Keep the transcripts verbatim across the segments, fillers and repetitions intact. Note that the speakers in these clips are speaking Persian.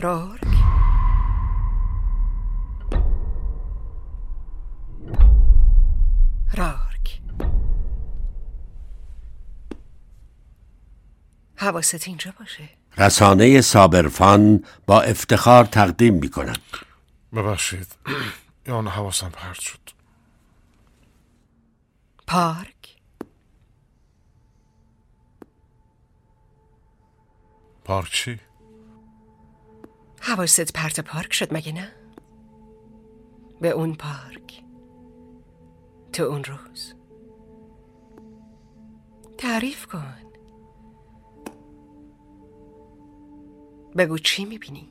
رارک. رارک، حواست اینجا باشه. رسانه صابرفان با افتخار تقدیم می کند. ببخشید یان حواسم پرت شد. پارک. پارک چی؟ حواست پرت پارک شد مگه نه؟ به اون پارک، تو اون روز. تعریف کن، بگو چی میبینی؟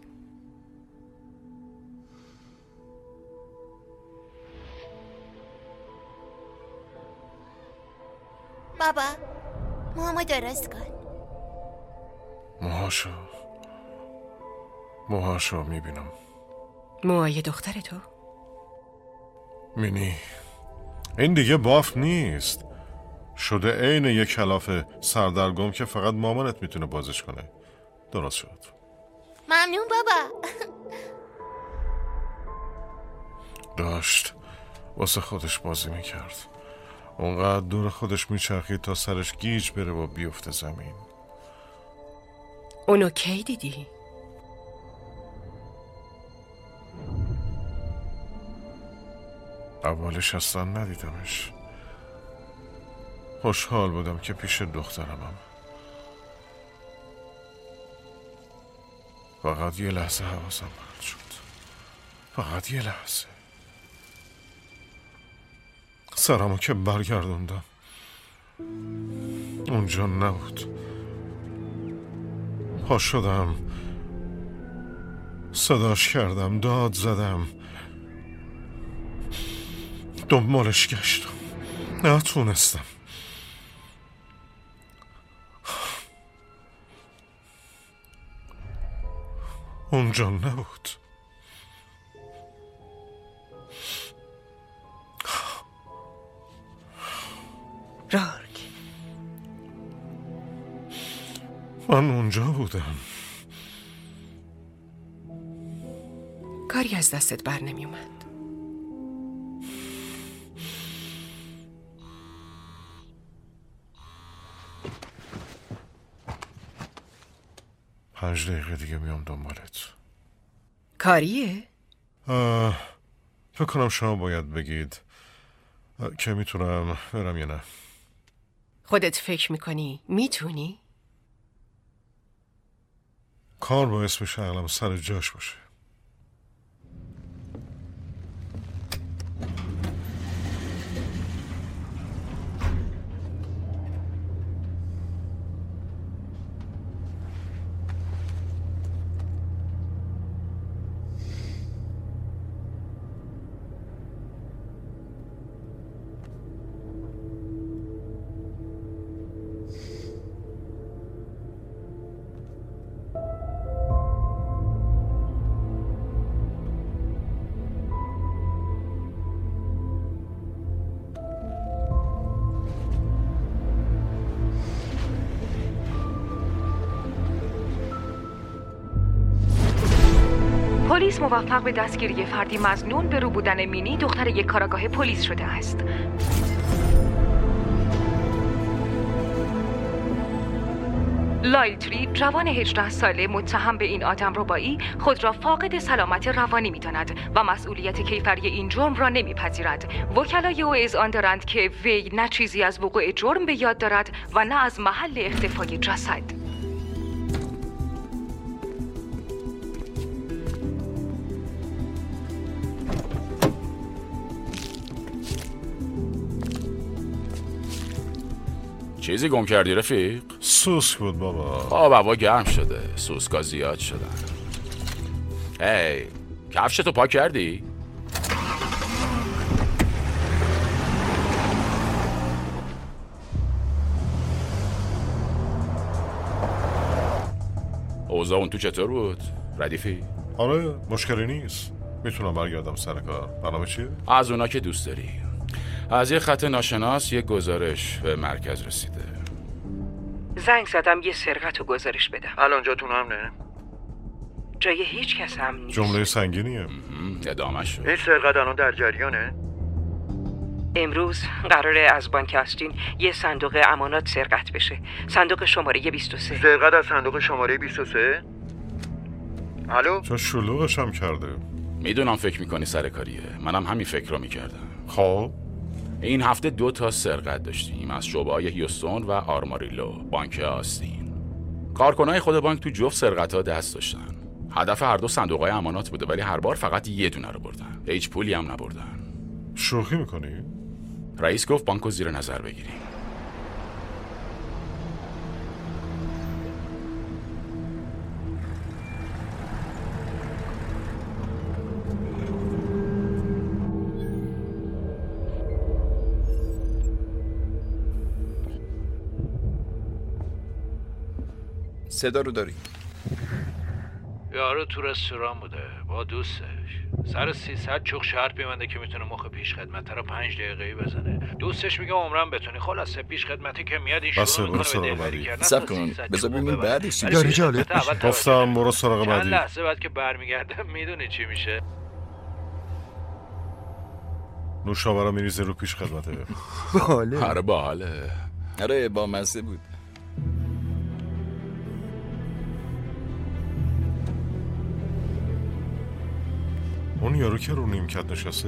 بابا موهامو درست کن. موهاشو موهاشو میبینم. موهای دختر تو؟ مینی این دیگه باف نیست، شده عین یک کلافه سردرگم که فقط مامانت میتونه بازش کنه. درست شد. ممنون بابا. داشت واسه خودش بازی میکرد، اونقدر دور خودش میچرخید تا سرش گیج بره و بیفته زمین. اونو کی دیدی؟ اولش اصلا ندیدمش. خوشحال بودم که پیش دخترمم. فقط یه لحظه حواسم پرت شد. فقط یه لحظه. سرمو که برگردوندم اونجا نبود. پا شدم، صداش کردم، داد زدم، دنبالش گشتم، نتونستم. اونجا نبود. رارک، من اونجا بودم. کاری از دستت بر نمی اومد. پنج دقیقه دیگه میام دنبالت. کاریه؟ فکر کنم شما باید بگید که میتونم برم یا نه. خودت فکر میکنی میتونی؟ کار باعث میشه عقلم سر جاش باشه. پلیس موفق به دستگیری فردی مظنون به رو بودن مینی دختر یک کاراگاه پلیس شده است. لایتری جوان هجده ساله متهم به این آدمربایی خود را فاقد سلامت روانی می‌داند و مسئولیت کیفری این جرم را نمی‌پذیرد. وکلای او اذعان دارند که وی نه چیزی از وقوع جرم به یاد دارد و نه از محل اختفای جسد. چیزی گم کردی رفیق؟ سوسک بود بابا. آب هوا گرم شده، سوسکا زیاد شدن. هی کفشتو پاک کردی؟ اوضاع اون تو چطور بود؟ ردیفی؟ آره مشکلی نیست، میتونم برگردم سر کار. برنامه چیه؟ از اونا که دوست داری. از یه خط ناشناس یه گزارش به مرکز رسیده. زنگ زدم یه سرقت و گزارش بدم. الان جاتون امنه؟ جای هیچ کس هم نیست. جمله سنگینیه. ادامه شد. این سرقت الان در جریانه؟ امروز قراره از بانک آستین یه صندوق امانات سرقت بشه. صندوق شماره بیست و سه. سرقت از صندوق شماره بیست و سه؟ الو؟ چون شلوغش هم کرده. میدونم فکر میکنی سر کاریه، منم همین فکر رو میکردم. خب این هفته دو تا سرقت داشتیم از شعبه‌های هیوستون و آرماریلو، بانک آستین. کارکنای خود بانک تو جفت سرقت‌ها دست داشتن. هدف هر دو صندوق‌های امانات بوده، ولی هر بار فقط یه دونه رو بردن. هیچ پولی هم نبردن. شوخی میکنی؟ رئیس گفت بانکو زیر نظر بگیریم. صدا رو داری؟ یارو تو رستوران بوده با دوستش، سر سیصد چوخ شرط میبنده که میتونه مخ پیش خدمت رو پنج دقیقه‌ای بزنه. دوستش میگه عمرم بتونی. خلاصه پیش خدمتی که میاد این شروع میکنه به دلبری کردن. صبر کن بذار ببینیم بعدش چی داری میشه. جالب گفتم برو سراغ چند بعدی. لحظه بعد که برمیگرده میدونی چی میشه؟ نوشابه رو میریزه رو پیش خدمته. باله آره باحاله. آره با مزه بود. اون یارو که رو نیمکت نشسته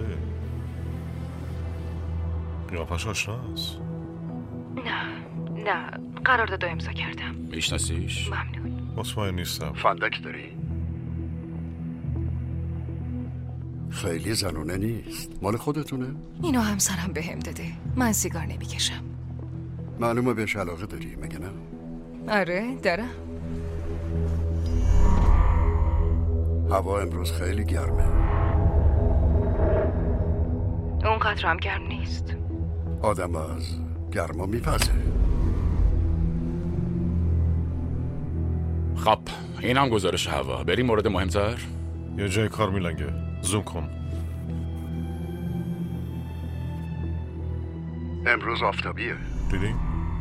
قیافش آشناست. نه نه قرارداد امضا کردم. میشناسیش؟ ممنون. مطمئن نیستم. فندک داری؟ خیلی زنونه نیست. مال خودتونه؟ اینو همسرم بهم داده. من سیگار نمیکشم. معلومه بهش علاقه داری مگه نه؟ آره دارم. هوا امروز خیلی گرمه. اونقدر هم گرم نیست. آدم از گرما میپزه. خب این هم گزارش هوا. بریم مورد مهمتر. یه جای کار میلنگه. زوم کن. امروز آفتابیه. دیدین؟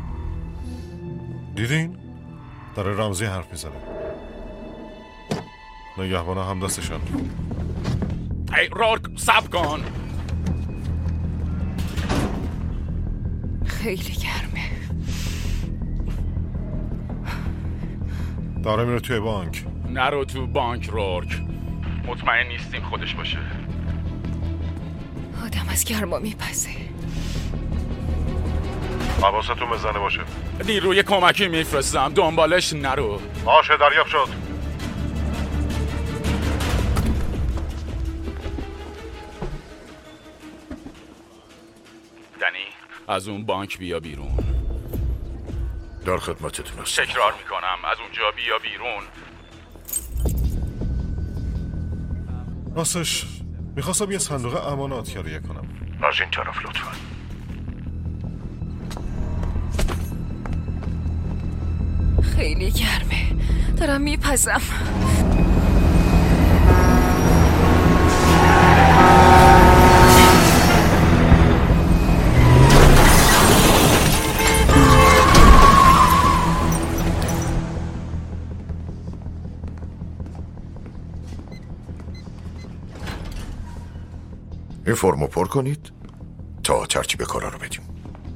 دیدین؟ داره رمزی حرف میزنه. نگهبان هم دستشان. ای رورک صبر کن. خیلی گرمه. داره میره توی بانک. نرو تو بانک رورک. مطمئن نیستیم خودش باشه. آدم از گرما میپزه. حواستون بزنه باشه. نیروی کمکی میفرستم دنبالش نرو. باشه دریافت شد. دنی از اون بانک بیا بیرون. در خدمتتون هستم. تکرار میکنم از اونجا بیا بیرون. راستش میخواستم یه صندوق امانات کرایه کنم. از این طرف لطفا. خیلی گرمه. دارم میپزم. این فرمو پر کنید تا ترتیب کارا رو بدیم.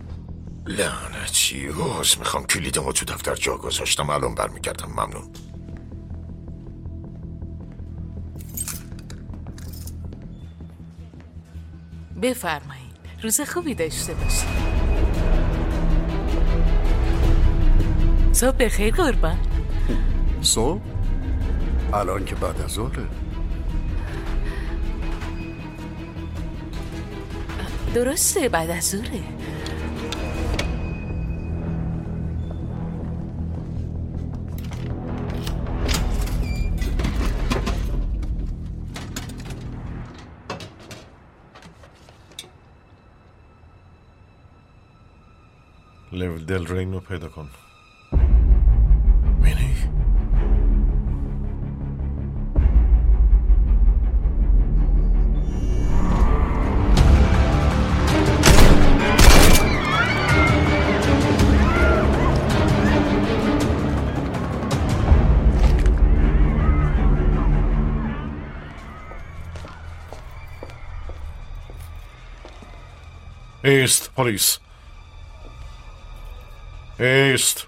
لعنتی عوض میخوام کلیدمو تو دفتر جا گذاشتم. الان برمیگردم. ممنون. بفرمایید. روز خوبی داشته باشید. صبح بخیر قربان. صبح؟ الان که بعد از ظهره. درسته بعد از ظهره. لیو دل رین رو پیدا کن. مینی؟ ایست پلیس، ایست.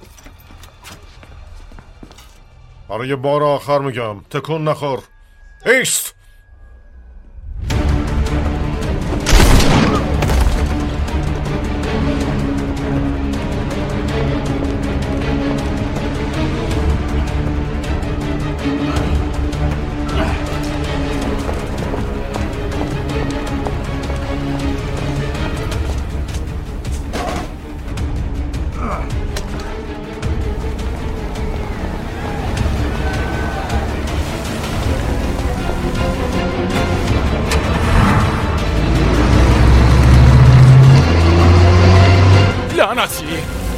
برای بار آخر میگم تکون نخور. ایست. لعنتی.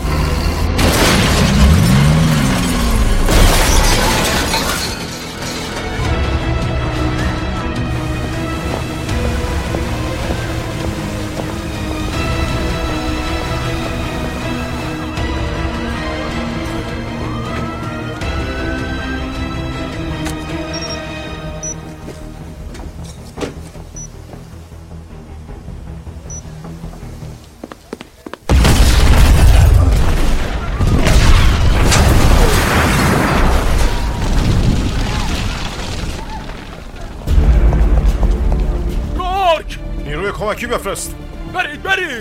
نیروی کمکی بفرست. برید برید.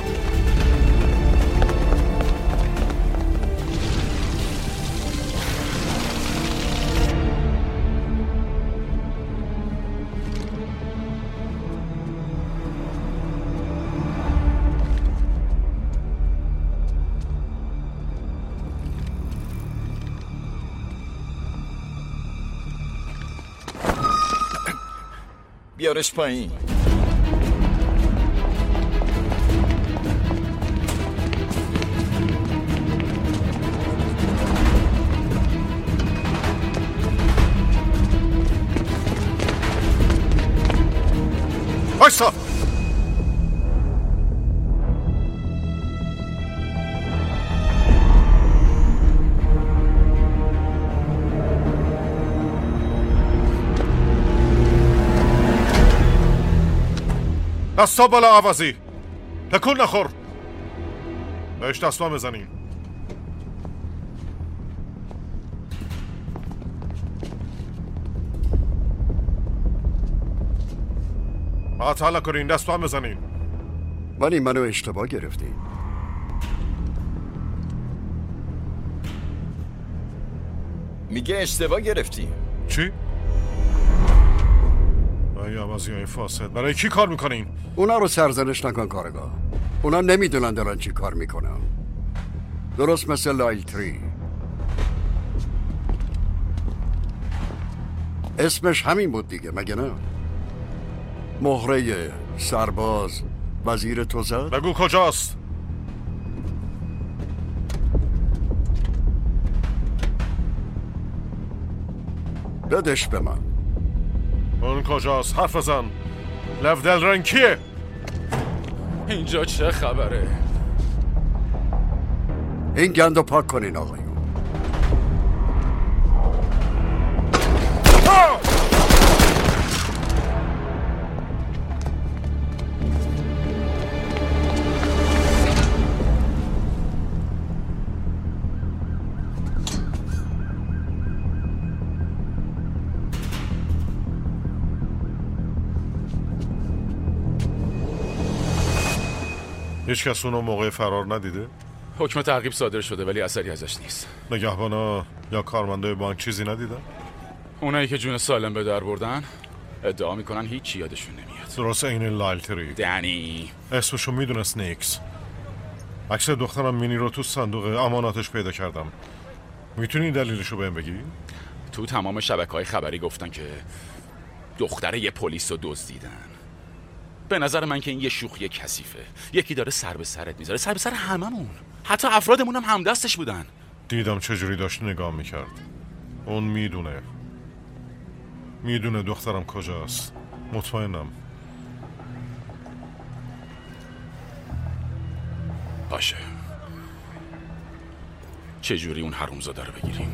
بیارش پایین. بایستا. دستا بالا عوضی. تکون نخور. بهش دستان بزنین. معطل نکنین، دستان بزنین. ولی منو اشتباه گرفتی. میگه اشتباه گرفتی. چی؟ ای عوضی های فاسد، برای کی کار میکنین؟ اونا رو سرزنش نکن کارگاه. اونا نمیدونن دارن چی کار میکنن. درست مثل لایل تری. اسمش همین بود دیگه، مگه نه؟ مهره سرباز وزیر تو زد؟ بگو کجاست؟ بدش به من. اون کجاست؟ حرف بزن. لفدل رنگ کیه؟ اینجا چه خبره؟ این گندو پاک کنین آقایون. هیچ کس اونو موقع فرار ندیده؟ حکم تعقیب صادر شده ولی اثری ازش نیست. نگهبانا یا کارمندای بانک چیزی ندیدن؟ اونایی که جون سالم به در بردن ادعا میکنن هیچی یادشون نمیاد. درست این لایل تری. دنی اسمشو میدونست، نیکس. عکس دخترم مینی رو تو صندوق اماناتش پیدا کردم. میتونی دلیلشو بهم بگی؟ تو تمام شبکه‌های خبری گفتن که دختره یه پلیس رو دزدیدن. به نظر من که این یه شوخی کثیفه. یکی داره سر به سرت میذاره، سر به سر هممون. حتی افرادمون هم همدستش بودن. دیدم چجوری داشت نگاه میکرد. اون میدونه میدونه دخترم کجاست. مطمئنم. باشه، چجوری اون حرومزاده رو بگیریم؟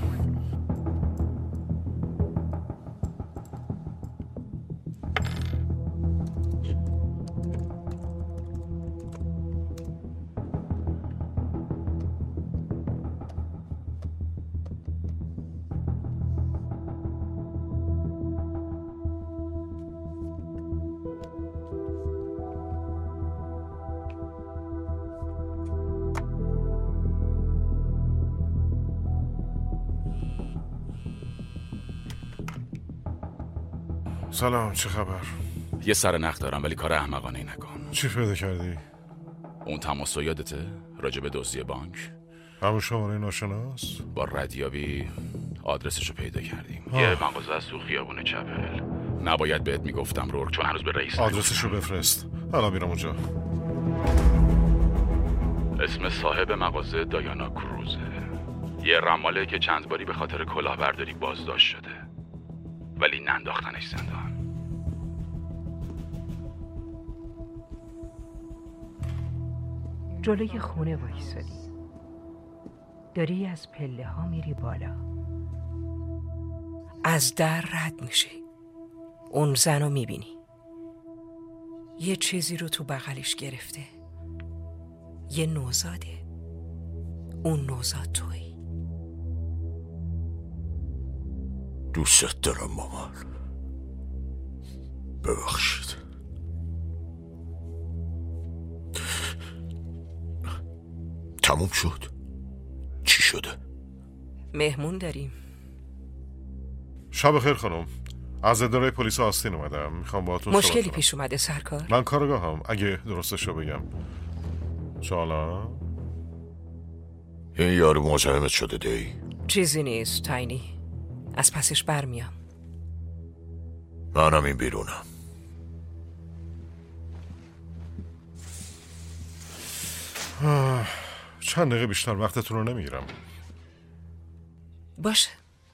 سلام، چه خبر؟ یه سر نخ دارم ولی کار احمقانه نکن. چی پیدا کردی؟ اون تماس رو یادته؟ راجب دزدی بانک؟ همون شماره ناشناس؟ با ردیابی آدرسش رو پیدا کردیم. آه. یه مغازه از تو خیابون چپل. نباید بهت میگفتم رورک، چون هنوز به رئیس آدرسش رو بفرست. حالا میرم اونجا. اسم صاحب مغازه دایانا کروزه. یه رماله که چند باری به خاطر کلاهبرداری بازداشت شده ولی ننداختنش زندان. جلوی خونه وایسادی، داری از پله ها میری بالا. از در رد میشی، اون زن رو میبینی، یه چیزی رو تو بغلش گرفته، یه نوزاده. اون نوزاد تویی. دوست دارم مامان، ببخشید. تموم شد؟ چی شده؟ مهمون داریم. شب خیر خانم، از اداره پلیس آستین اومدم، میخوام باهاتون صحبت مشکلی کنم. پیش اومده سرکار؟ من کارگاهم، اگه درستش رو بگم. چالا این یارو مزاحمت شده دی؟ چیزی نیست تاینی، از پسش برمیام. منم این بیرونم. چند دقیقه بیشتر وقتتون رو نمیگیرم. باشه.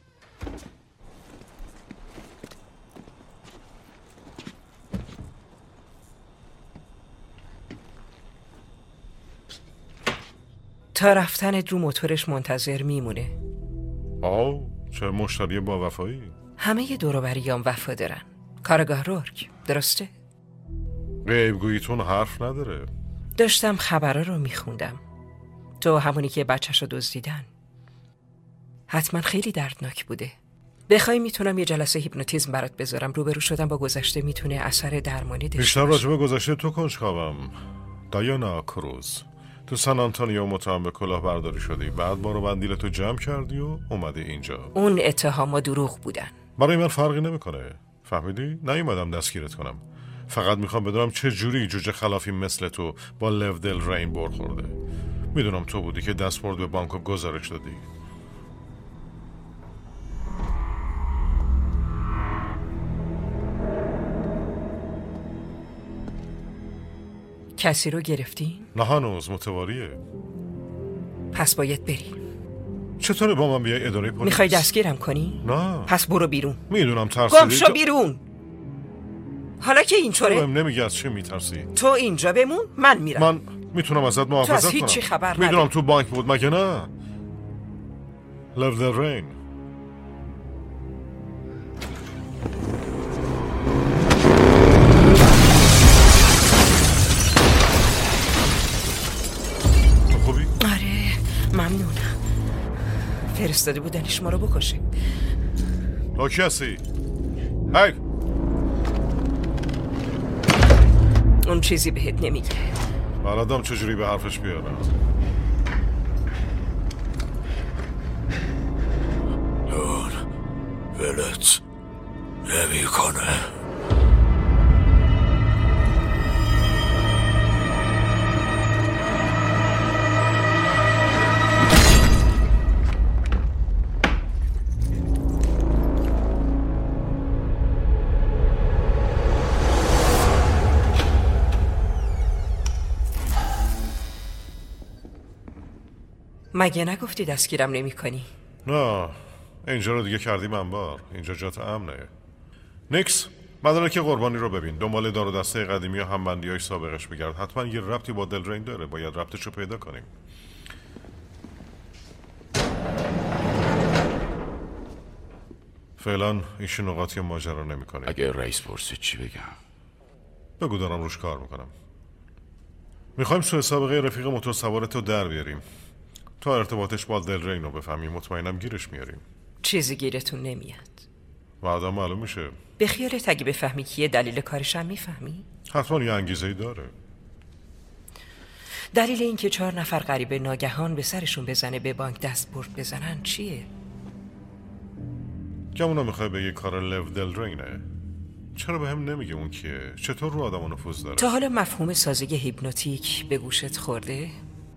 تا رفتنت رو موتورش منتظر میمونه. آو، چه مشتری با وفایی. همه ی دوروبریام وفا دارن. کارگاه رورک، درسته؟ غیبگوییتون حرف نداره. داشتم خبرها رو میخوندم. تو همونی که بچه‌شو دزدیدن. حتما خیلی دردناک بوده. بخوای میتونم یه جلسه هیپنوتیزم برات بذارم. روبرو شدن با گذشته میتونه اثر درمانی داشته بیشتر باشه. راجع به گذشته تو کنجکاوم. دایانا کروز، تو سان آنتونیو متهم به کلاهبرداری شدی، بعد بارو بندیل تو جمع کردی و اومدی اینجا. اون اتهاما دروغ بودن. برای من فرقی نمیکنه، فهمیدی؟ نیومدم دستگیرت کنم، فقط میخوام بدونم چه جوری جوجه خلافی مثل تو با لودل رین برخورده. میدونم تو بودی که دستبرد به بانک گزارش دادی. کسی رو گرفتی؟ نه هنوز، متواریه. پس باید بری. چطوره با من بیای اداره پلیس؟ میخوای دستگیرم کنی؟ نه. پس برو بیرون. میدونم ترسیدی. گم شو بیرون. حالا که اینطوره بهم نمیگی از چی میترسی؟ تو اینجا بمون، من میرم. من میتونم ازت محافظت تو از کنم. هیچی خبر نداری. میدونم تو بانک بود مگه نه؟ لودل رین. تو خوبی؟ آره ممنونم. فرستاده بودنش ما رو بکشه. تو کی هستی؟ هی! اون چیزی بهت نمیگه. بلدم چجوری به حرفش بیارم. اون ولت نمی کنه. مگه نگفتی دستگیرم نمی کنی؟ نه، اینجا رو دیگه کردیم انبار. اینجا جات امنه. نیکس، مدارک قربانی رو ببین. دنبال دار و دسته قدیمی و همبندیاش سابقش بگرد. حتما یه ربطی با دل رین داره. باید ربطش رو پیدا کنیم. فعلا ایشون نقاطی ماجرا نمی‌کنه. اگه رئیس پرسید چی بگم؟ بگو دارم روش کار میکنم. میخوایم سوء سابقه رفیق موتور سوارتو در بیاریم. تا ارتباطش با دل رین رو بفهمیم، مطمئنم گیرش میاریم. چیزی گیرتون نمیاد. بعدا معلوم میشه. به خیالت اگه بفهمی کیه دلیل کارشم میفهمی؟ حتما یه انگیزه‌ای داره. دلیل این که چهار نفر غریبه ناگهان به سرشون بزنه به بانک دست برد بزنن چیه؟ گمونا میخوای به یه کار لودل رینه. چرا به هم نمیگه اون کیه؟ چطور رو آدم نفوذ داره؟ تا حالا مفهوم سازی هیپنوتیک به گوشت خورده؟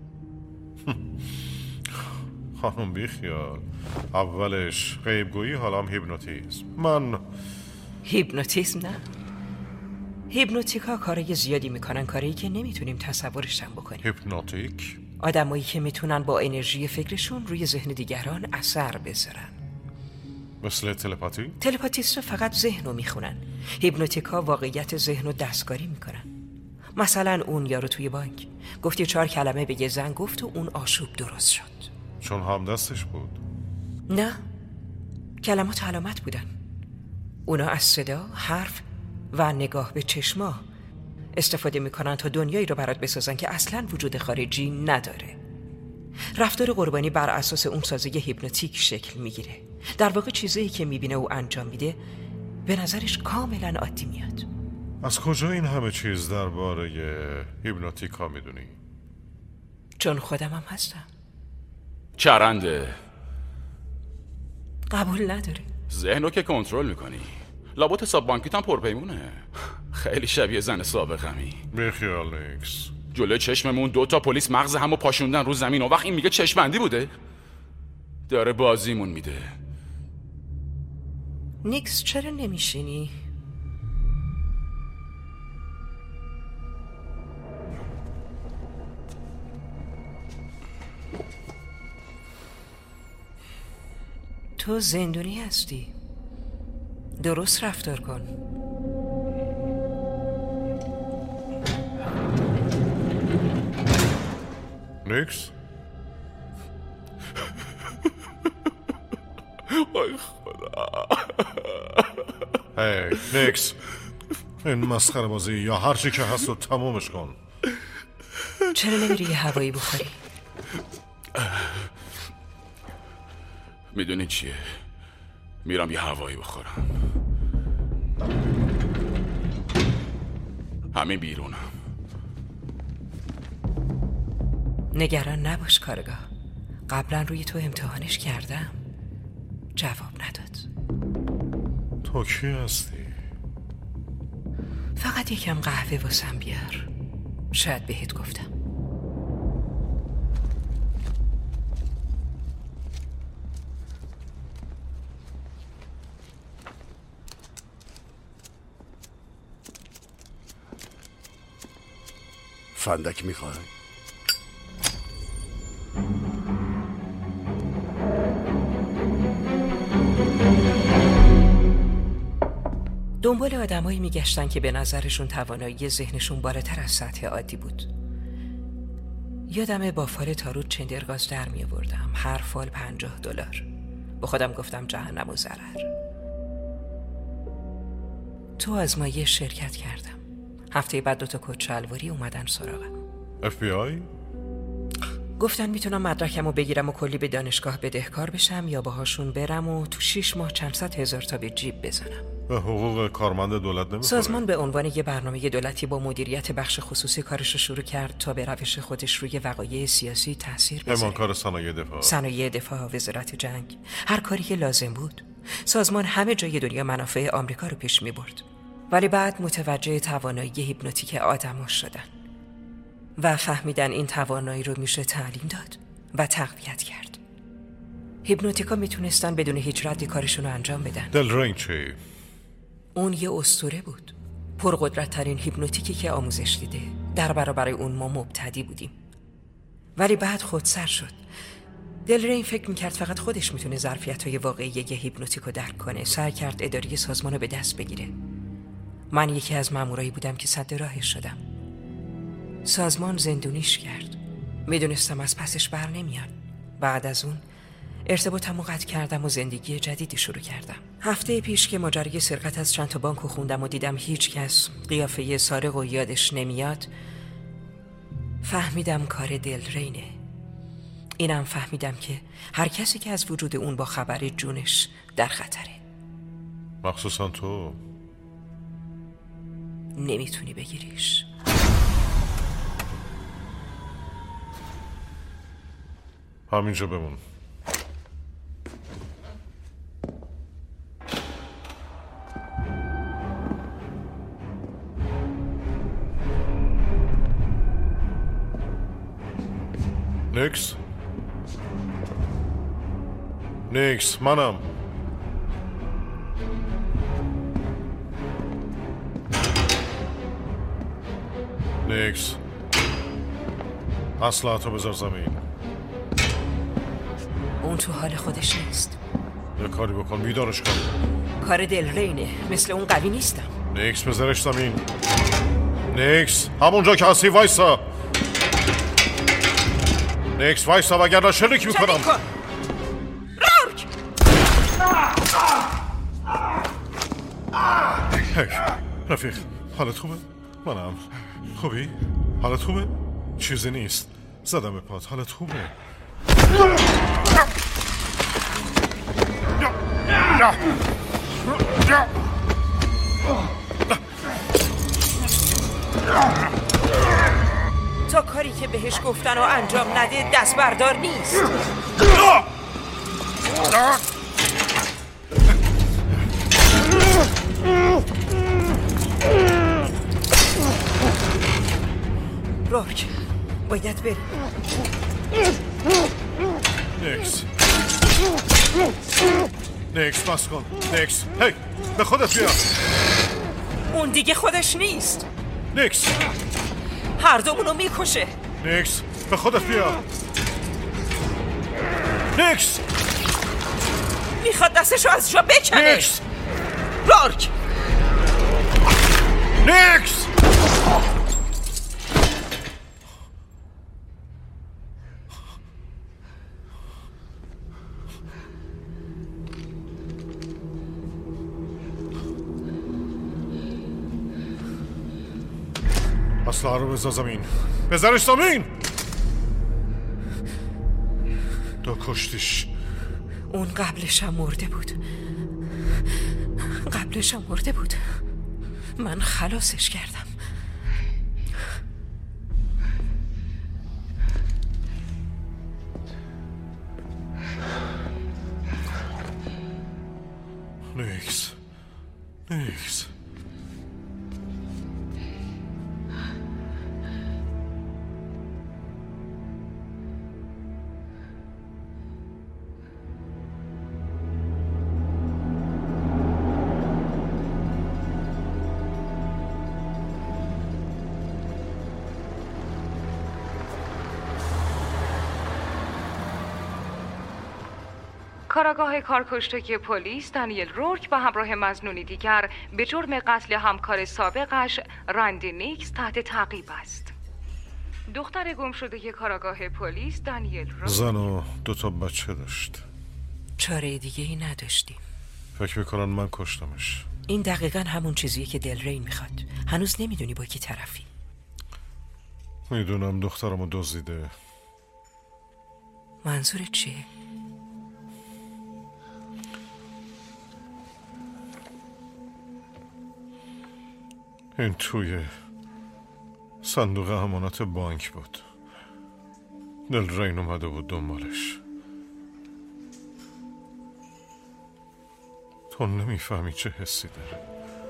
خانم بیخیال، اولش غیبگویی حالا هم هیپنوتیزم. من هیپنوتیزم نه. هیپنوتیکا کارای زیادی میکنن، کاری که نمیتونیم تصورش هم بکنیم. هیپنوتیک؟ آدمایی که میتونن با انرژی فکرشون روی ذهن دیگران اثر بذارن. مثل تلپاتی؟ تلپاتیستا فقط ذهن رو میخونن. هیپنوتیکا واقعیت ذهن رو دستکاری میکنن. مثلا اون یارو توی بانک گفتی چهار کلمه به یه زن گفت و اون آشوب درست شد. چون هم دستش بود؟ نه، کلمات علامت بودن. اونا از صدا، حرف و نگاه به چشما استفاده میکنن تا دنیایی رو برات بسازن که اصلا وجود خارجی نداره. رفتار قربانی بر اساس اون سازه هیپنوتیک شکل میگیره. در واقع چیزایی که میبینه و انجام میده به نظرش کاملا عادی میاد. از کجا این همه چیز درباره هیپنوتیکا میدونی؟ چون خودم هم هستم. چرنده قبول نداره. ذهن رو که کنترل میکنی. لابد حساب بانکیت هم پرپیمونه. خیلی شبیه زن سابقمی. بیخیال نیکس. جلوی چشممون دو تا پلیس مغز همو پاشوندن رو زمین و وقت این میگه چشمندی بوده. داره بازیمون میده. نیکس چرا نمیشینی؟ تو زندونی هستی. درست رفتار کن. نیکس؟ آی خدا. هی نیکس، این مسخره بازی یا هر چی که هست رو تمومش کن. چرا نمیری یه هوایی بخوری؟ میدونی چیه؟ میرم یه هوایی بخورم. همین بیرونم. نگران نباش کارگاه. قبلا روی تو امتحانش کردم، جواب نداد. تو کی هستی؟ فقط یکم قهوه واسم بیار. شاید بهت گفتم. فندک میخوای؟ دنبال آدمایی میگشتن که به نظرشون توانایی ذهنشون بالاتر از سطح عادی بود. یادمه با فال تاروت چندرگاز در می آوردم. هر فال پنجاه دلار. با خودم گفتم جهنم و ضرر. تو آزمایش شرکت کردم. هفته بعد دوتا کت شلواری اومدن سراغم. اف بی آی؟ گفتن میتونم مدرکم رو بگیرم و کلی به دانشگاه بدهکار بشم یا باهاشون برم و تو شیش ماه چند صد هزار تا به جیب بزنم. به حقوق کارمند دولت نمیخوره؟ سازمان به عنوان یه برنامه دولتی با مدیریت بخش خصوصی کارش رو شروع کرد تا به روش خودش روی وقایع سیاسی تاثیر بذاره. امانکار صنایع دفاع، صنایع دفاع، وزارت جنگ، هر کاری که لازم بود. سازمان همه جای دنیا منافع آمریکا رو پیش می برد. ولی بعد متوجه توانایی هیپنوتیک آدم‌ها شدن و فهمیدن این توانایی رو میشه تعلیم داد و تقویت کرد. هیپنوتیکا میتونستن بدون هیچ ردی کارشون رو انجام بدن. دلرنگ چی؟ اون یه اسطوره بود. پرقدرت ترین هیپنوتیکی که آموزش دیده. در برابر اون ما مبتدی بودیم. ولی بعد خودسر شد. دلرین فکر میکرد فقط خودش میتونه ظرفیت‌های واقعی یه هیپنوتیکو درک کنه. سعی کرد اداره سازمان رو به دست بگیره. من یکی از مامورایی بودم که سد راهش شدم. سازمان زندونیش کرد. میدونستم از پسش بر نمیان. بعد از اون ارتباطمو قطع کردم و زندگی جدیدی شروع کردم. هفته پیش که ماجرای سرقت از چند تا بانک خوندم و دیدم هیچ کس قیافه سارق و یادش نمیاد، فهمیدم کار دلرینه. اینم فهمیدم که هر کسی که از وجود اون با خبر جونش در خطره. مخصوصا تو نمیتونی بگیریش. همینجا بمون. نیکس نیکس منم. نیکس اسلحه‌تو بذار زمین. اون تو حال خودش نیست. یه کاری بکن بیدارش کن. کار دلرینه، مثل اون قوی نیستم. نیکس بذارش زمین. نیکس همونجا که هستی وایسا. نیکس وایسا وگرنه شلیک میکنم. چنین کن رارک. هی رفیق حالت خوبه؟ منم. خوبی؟ حالت خوبه؟ چیزی نیست. زدم به پات. حالت خوبه؟ تا کاری که بهش گفتن و انجام نده دست بردار نیست. رارک باید بریم. نیکس نیکس بس کن. نیکس هی به خودت بیا. اون دیگه خودش نیست. نیکس هر دومونو میکشه. نیکس به خودت بیا. نیکس میخواد دستشو از جا بکنه. نیکس رارک نیکس اسلحه رو بذار زمین. بذارش زمین. تو کشتیش. اون قبلش هم مرده بود. قبلش هم مرده بود. من خلاصش کردم. نیکس نیکس کاراگاه کارکشتگی پلیس دانیل رورک به همراه مظنونی دیگر به جرم قتل همکار سابقش راندی نیکس تحت تعقیب است. دختر گم شده کاراگاه پلیس دانیل رورک زن و دو تا بچه داشت. چاره دیگه ای نداشتیم. فکر میکنن من کشتمش. این دقیقاً همون چیزیه که دلرین میخواد. هنوز نمیدونی با کی طرفی. میدونم دخترمو دزدیده. منظورت چیه؟ این توی صندوق امانات بانک بود. دلرین اومده بود دنبالش. تو نمیفهمی چه حسی داره.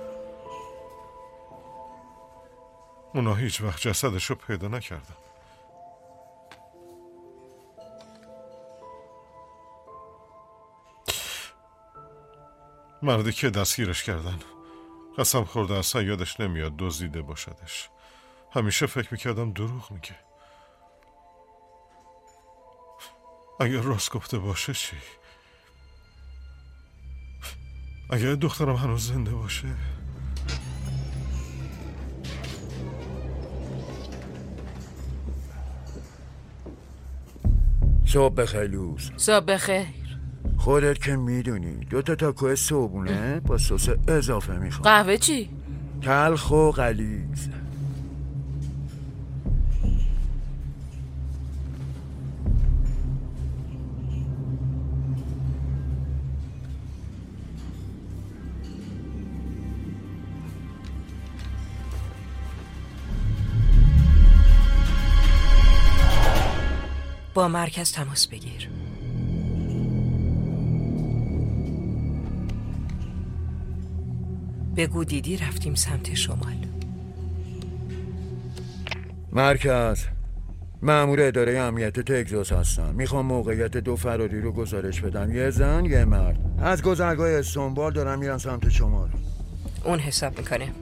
اونا هیچ وقت جسدشو پیدا نکردن. مردی که دستگیرش کردن قسم خورده اصلا یادش نمیاد دزدیده باشدش. همیشه فکر میکردم دروغ میگه. اگر راست گفته باشه چی؟ اگر دخترم هنوز زنده باشه؟ صبح بخیر لوز. صبح بخیر. خودت که میدونی دو تا تاکو صبحونه با سس اضافه میخوام. قهوه چی؟ تلخ و غلیظ. با مرکز تماس بگیر. بگو دیدی رفتیم سمت شمال. مرکز مأمور اداره امنیت تگزاس هستم. میخوام موقعیت دو فراری رو گزارش بدم، یه زن یه مرد. از گذرگاه استانبول دارم میرم سمت شمال. اون حساب میکنه.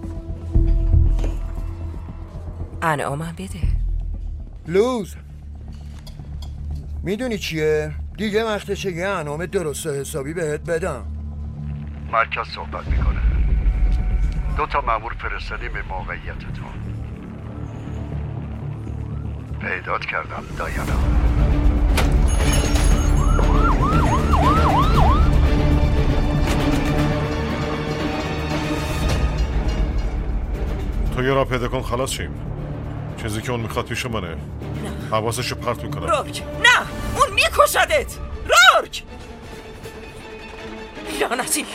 انعامم بده. لوز میدونی چیه؟ دیگه وقتشه یه انعام درست حسابی بهت بدم. مرکز صحبت میکنه. دو تا مأمور فرستادیم به موقعیتتون. پیدات کردم دایانا. تو یه را پیدا کن خلاص شیم. چیزی که اون میخواد پیش منه. حواسشو پرت میکنم. رورک نه، اون میکشدت. رورک لعنتی.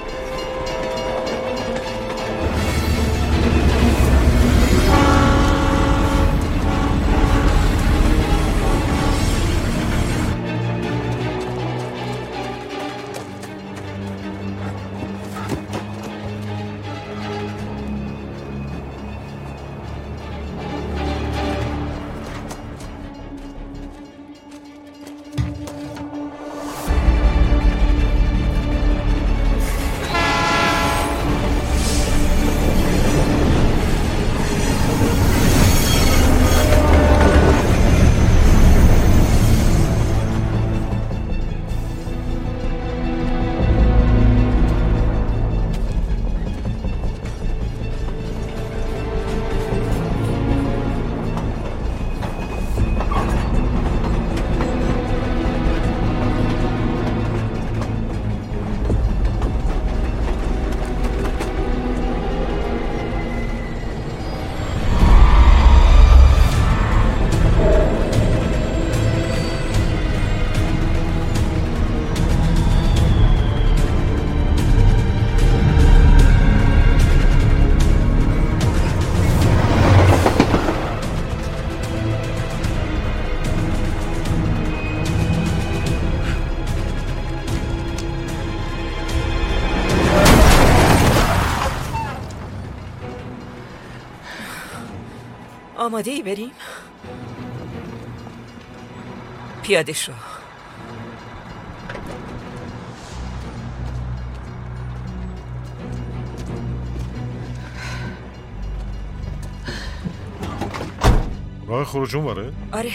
آماده ای بریم؟ پیاده شو. راه خروج اونوره؟ آره.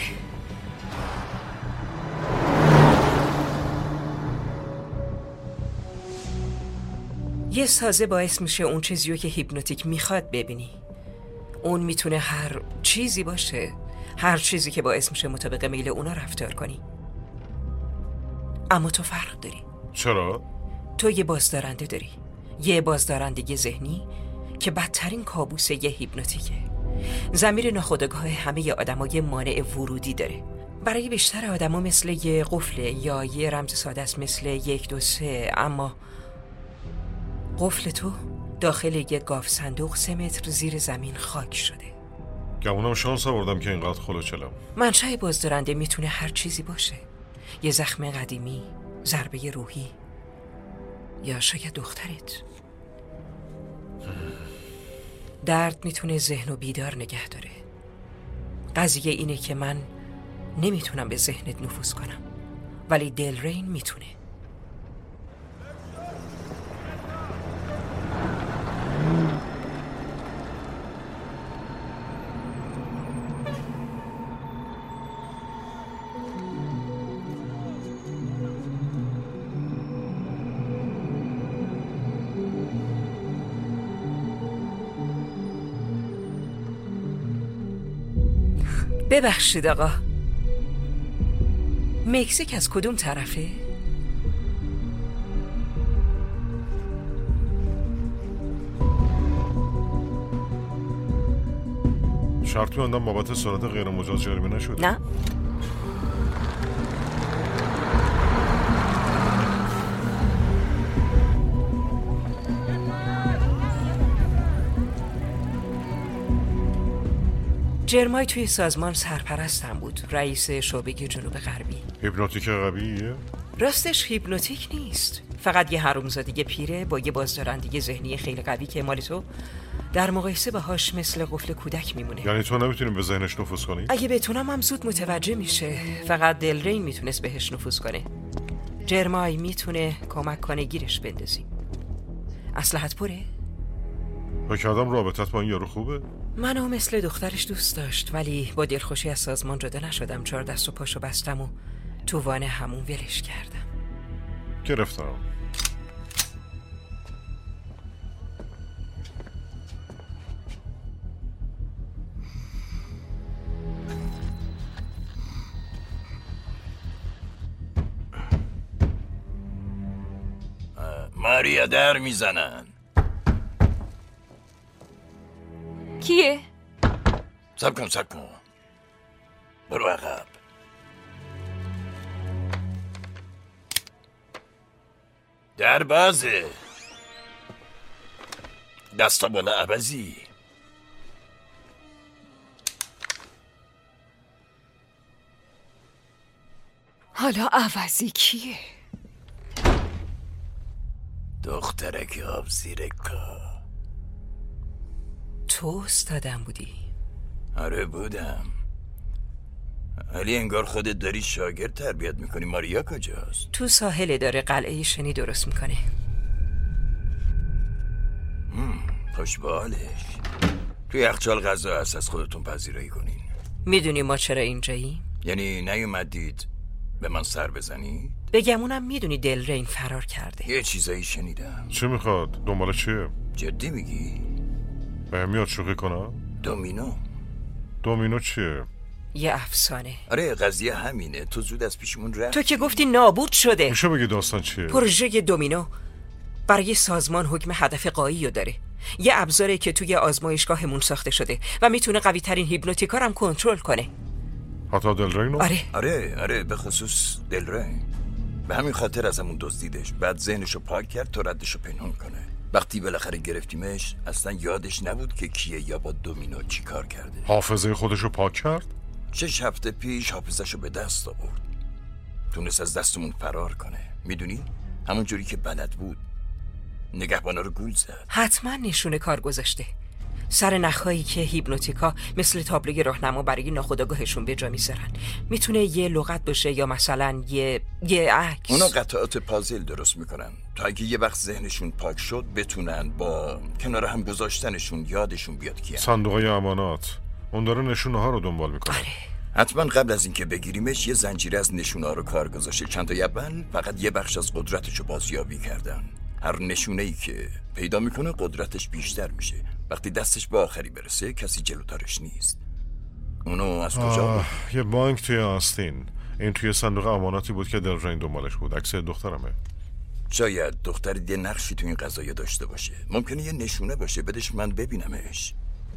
یه سازه باعث میشه اون چیزیو که هیپنوتیک میخواد ببینی. اون میتونه هر چیزی باشه، هر چیزی که باعث میشه مطابق میل اونا رفتار کنی. اما تو فرق داری. چرا؟ تو یه بازدارنده داری، یه بازدارندگی ذهنی که بدترین کابوس یه هیپنوتیکه. ضمیر ناخودآگاه همه آدم‌ها مانع ورودی داره. برای بیشتر آدم‌ها مثل یه قفله یا یه رمز ساده است مثل یک دو سه، اما قفل تو داخل یه گاف صندوق سه متر زیر زمین خاک شده. گمونم شانس آوردم که اینقدر خلوچلم. منشأ بازدارنده میتونه هر چیزی باشه. یه زخم قدیمی، ضربه روحی، یا شاید دخترت. درد میتونه ذهن و بیدار نگه داره. قضیه اینه که من نمیتونم به ذهنت نفوذ کنم، ولی دلرین میتونه. ببخشید آقا، مکزیک از کدوم طرفه؟ شرط میاندم بابت سرعت غیر مجاز جریمه نشد. نه. جرمای توی سازمان سرپرستم بود، رئیس شعبه جنوب غربی. هیپنوتیک قویه؟ راستش هیپنوتیک نیست، فقط یه حرومزادگی پیره با یه بازدارندگی ذهنی خیلی قوی که مال تو در مقایسه باهاش مثل قفل کودک میمونه. یعنی تو نمیتونی به ذهنش نفوذ کنی؟ اگه بتونم هم زود متوجه میشه. فقط دلرین میتونست بهش نفوذ کنه. جرمای میتونه کمک کنه گیرش بندازیم. اسلحت پره؟ فکر کردم رابطت با این یارو خوبه. منو مثل دخترش دوست داشت، ولی با دلخوشی از سازمان جدا نشدم. چهار دست و پاشو بستم و تو وان همون ولش کردم. گرفتم. ماریا در میزنن. کیه؟ سب کن سب کن برو عقب. در بازه. دستا بالا عوضی. حالا عوضی کیه؟ دخترک آب زیر کا. تو استادم بودی؟ آره بودم، ولی انگار خودت داری شاگرد تربیت میکنی. ماریا کجاست؟ تو ساحل داره قلعه شنی درست میکنه. خوش به حالش. تو یخچال غذا هست، از خودتون پذیرایی کنین. میدونی ما چرا اینجاییم؟ یعنی نیومدید به من سر بزنی؟ بگمونم میدونی دلرین فرار کرده. یه چیزایی شنیدم. چی میخواد؟ دنبال چیه؟ جدی میگی؟ به میاد شوخی کنم؟ دومینو. دومینو چیه؟ یه افسانه. آره قضیه همینه. تو زود از پیشمون رفت. تو که گفتی نابود شده. میشه بگی داستان چیه؟ پروژه دومینو برای سازمان حکم هدف قایی رو داره. یه ابزاره که توی آزمایشگاهمون ساخته شده و میتونه قوی ترین هیپنوتیکار هم کنترل کنه. حتی دلرینو؟ آره آره آره به خصوص دلرین. به همین خاطر ازمون دزدیدش، بعد ذهنشو پاک کرد تا ردشو پنهون کنه. وقتی بالاخره گرفتیمش اصلا یادش نبود که کیه یا با دومینو چی کار کرده. حافظه خودشو پاک کرد؟ شش هفته پیش حافظه‌شو به دست آورد. تونست از دستمون فرار کنه. میدونی؟ همون جوری که بلد بود نگهبانا رو گول زد. حتما نشونه کار گذاشته. سر نخایی که هیپنوتیکا مثل تابلوی راهنما برای ناخودآگاهشون به جا میذارن. میتونه یه لغت باشه یا مثلا یه یه عکس. اونا قطعات پازل درست میکنن تا اگه یه وقت ذهنشون پاک شد بتونن با کنار هم گذاشتنشون یادشون بیاد کیه. صندوقای امانات. اون داره نشونه ها رو دنبال میکنه. آره. حتما قبل از اینکه بگیریمش یه زنجیره از نشونه ها رو کار گذاشته. چند تا اول فقط یه بخش از قدرتشو بازیابی کردن. هر نشونه ای که پیدا میکنه قدرتش بیشتر میشه. وقتی دستش به آخری برسه کسی جلوترش نیست. اونو از کجا؟ یه بانک توی آستین. این توی صندوق اماناتی بود که دلرین دنبالش بود. عکس دخترمه. شاید دختر یه نقشی تو این قضایا داشته باشه. ممکنه یه نشونه باشه. بدش من ببینمش.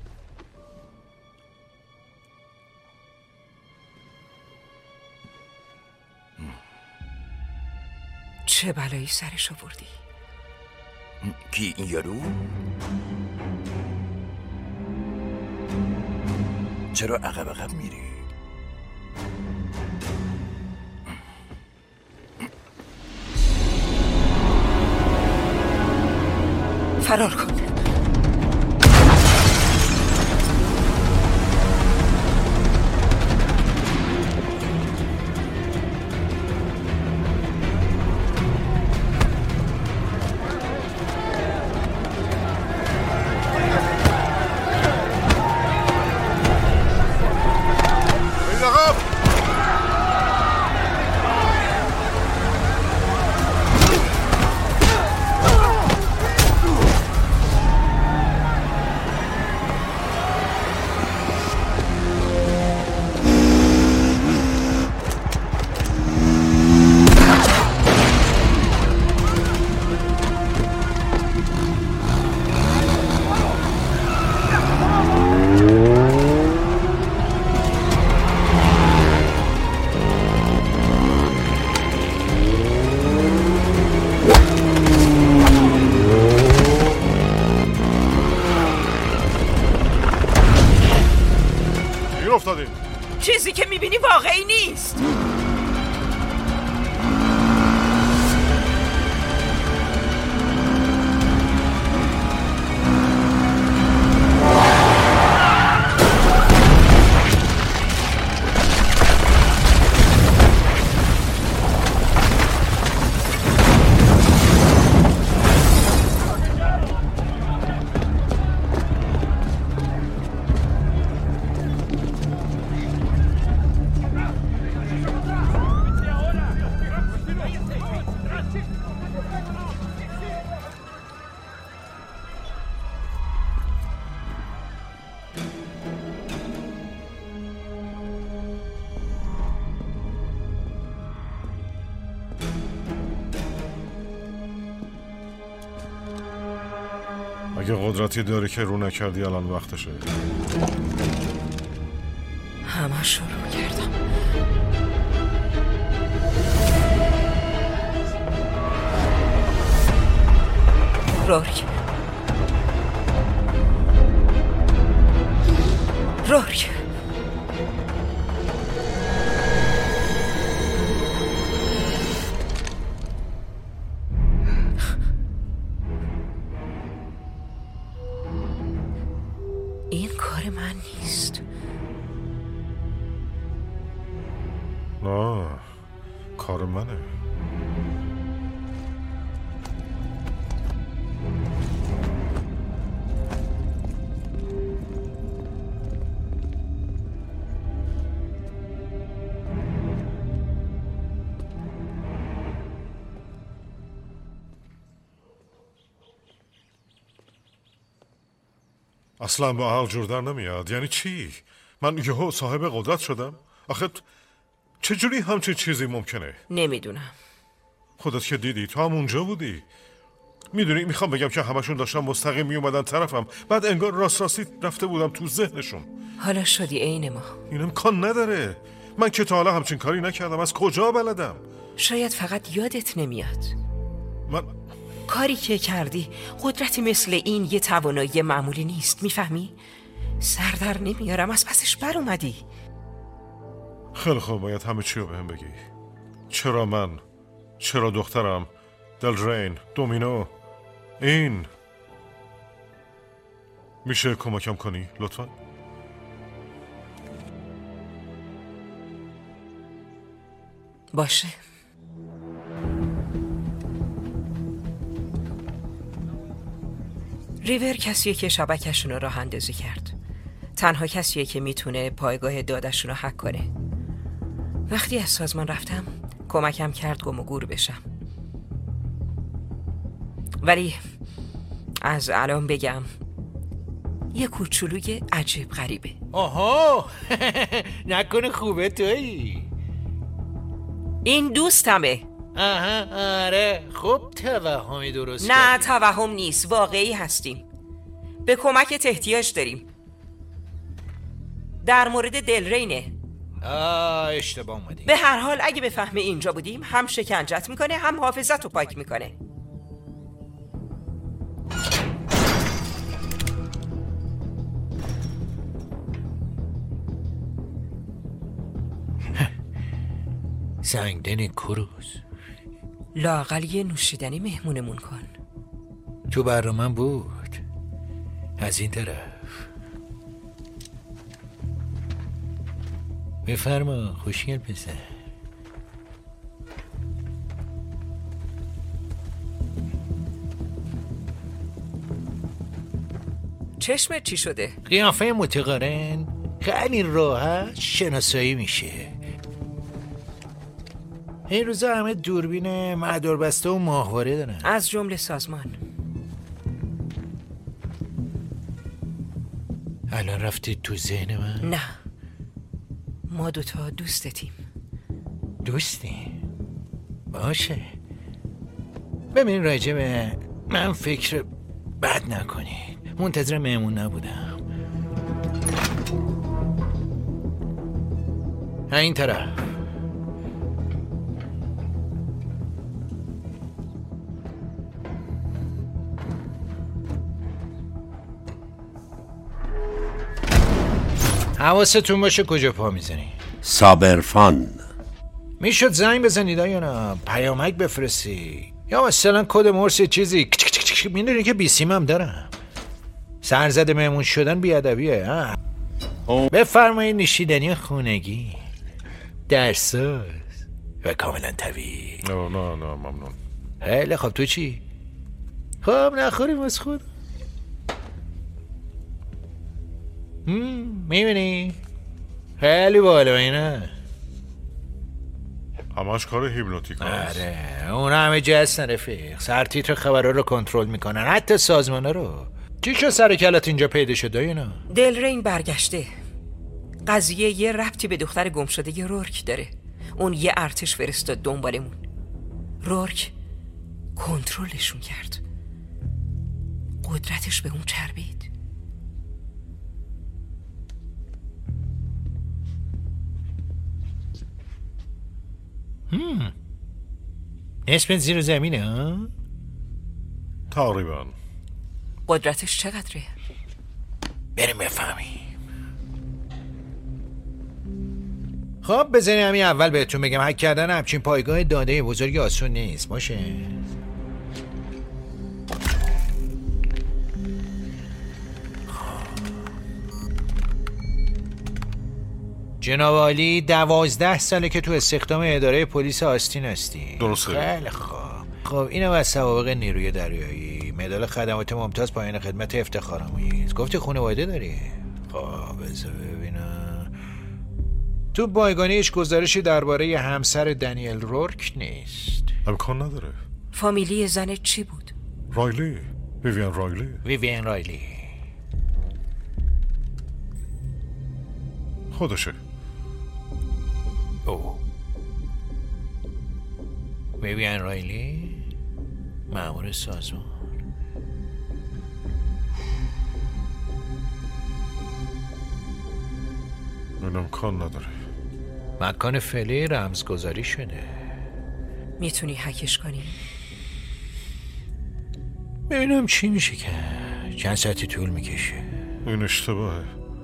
چه بلایی سرش آوردی؟ کی این یارو؟ چرا عقب عقب میری؟ فرار کن. چیزی که میبینی واقعی نیست. اگه قدرتی داری که رو نکردی الان وقتشه. همه شروع کردم. رورک رورک این کار من نیست. نه کار منه. اصلا با حال جور در نمیاد. یعنی چی؟ من یهو صاحب قدرت شدم؟ آخه چجوری همچین چیزی ممکنه؟ نمیدونم. خودت که دیدی، تو هم اونجا بودی. میدونی میخوام بگم که همشون داشتن مستقیم میومدن طرفم، بعد انگار راست راستی رفته بودم تو ذهنشون. حالا شدی عین ما. این امکان نداره. من که تا حالا همچین کاری نکردم. از کجا بلدم؟ شاید فقط یادت نمیاد. من کاری که کردی قدرتی مثل این یه توانایی معمولی نیست، میفهمی؟ سردر نمیارم از پسش بر اومدی. خیلی خوب، باید همه چی رو بهم بگی. چرا من؟ چرا دخترم؟ دلرین، دومینو، این میشه کمکم کنی لطفا؟ باشه. ریور کسیه که شبکه‌شون رو راه اندازی کرد. تنها کسیه که میتونه پایگاه دادشون رو هک کنه. وقتی از سازمان رفتم کمکم کرد گم و گور بشم. ولی از الان بگم یه کوچولوی عجیب غریبه. آها نکنه خوبه تویی؟ این دوستمه. آها آره خب توهمی درست نه توهم نیست، واقعی هستیم. به کمکت احتیاج داریم. در مورد دلرینه. آه اشتباه اومدی. به هر حال اگه به فهم اینجا بودیم هم شکنجت میکنه هم حافظت رو پاک میکنه. سنگدن کروز. لااقل یه نوشیدنی مهمونمون کن. تو برنامه‌م بود. از این طرف بفرما خوشگل پسر. چشمت چی شده؟ قیافه متقارن خیلی راحت شناسایی میشه. این روزا همه دوربین مهداربسته و ماهواره دارن، از جمله سازمان. الان رفتی تو ذهن من؟ نه، ما دوتا دوستتیم. دوستی؟ باشه. ببین راجبه من فکر بد نکنید، منتظر مهمون نبودم. این طرف حواستون باشه کجا پا میزنی. سابرفان میشد زنگ بزنید یا نه پیامک بفرستی یا مثلا کد مرس چیزی. میدونی که بیسیم هم دارم. سرزده مهمون شدن بیادبیه. بفرمایید نوشیدنی خونگی درساز و کاملا طبیعی. نه نه نه ممنون. خیلی خب تو چی؟ خب نخوریم از خود. میبینی؟ خیلی بالا اینه. همش کار هیپنوتیک هست. آره اون همه جه هستن رفیق. سرتیتر خبرها رو کنترل میکنن، حتی سازمانه رو. چی شو سر کلت اینجا پیدا شده یا نه؟ دلرین برگشته. قضیه یه ربطی به دختر گم شده یه رورک داره. اون یه ارتش فرستاد دنبالمون. رورک کنترلشون کرد. قدرتش به اون چربید. هم اسمت زیر زمینه ها؟ تقریبا. قدرتش چقدره؟ بریم بفهمیم. خب بذاریم همین اول بهتون بگم هک کردن همچین پایگاه داده بزرگی آسون نیست. باشه جناب عالی، دوازده ساله که تو استخدام اداره پلیس آستین هستی. درسته. خیلی خوب. خب اینم از سوابق نیروی دریایی. مدال خدمات ممتاز پایان خدمت افتخارآمیز. گفتی خانواده داری؟ خب بذار ببینم. تو بایگانی هیچ گزارشی درباره همسر دنیل رورک نیست. امکان نداره. فامیلی زن چی بود؟ رایلی. ویویان رایلی. ویویان رایلی. خودشه. او ویویان رایلی مأمور سازمان. این امکان نداره. مکان فعلی رمزگذاری شده. میتونی هکش کنی؟ ببینم چی میشه که چند ساعتی طول میکشه. این اشتباهه.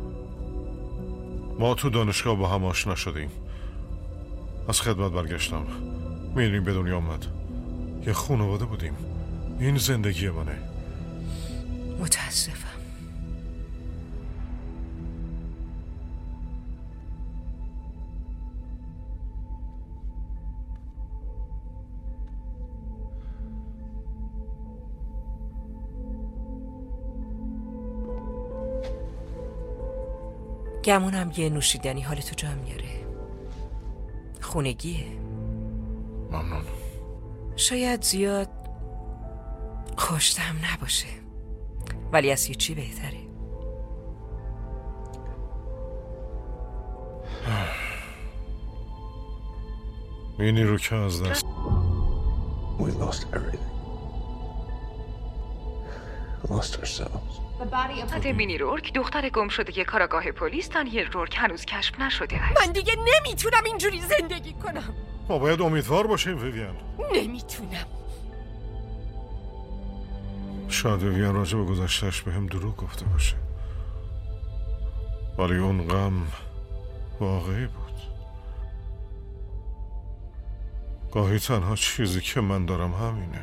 ما تو دانشگاه با هم آشنا شدیم. از خدمت برگشتم. میدونیم به دنیا آمد. یه خانواده بودیم. این زندگی منه. متاسفم. گمونم یه نوشیدنی حالتو جا میاره. خونگیه. ممنون. شاید زیاد خوشتم نباشه، ولی از هیچی بهتره. اینی رو که از دست We lost everything. Lost ourselves. حتی مینی رورک دختر گم شده یه کاراگاه پلیس دنیل رورک هنوز کشف نشده است. من دیگه نمیتونم اینجوری زندگی کنم. ما باید امیدوار باشیم ویویان. نمیتونم. شاید ویویان راجع به گذشتهش به هم دروغ گفته باشه، ولی اون غم واقعی بود. گاهی تنها چیزی که من دارم همینه.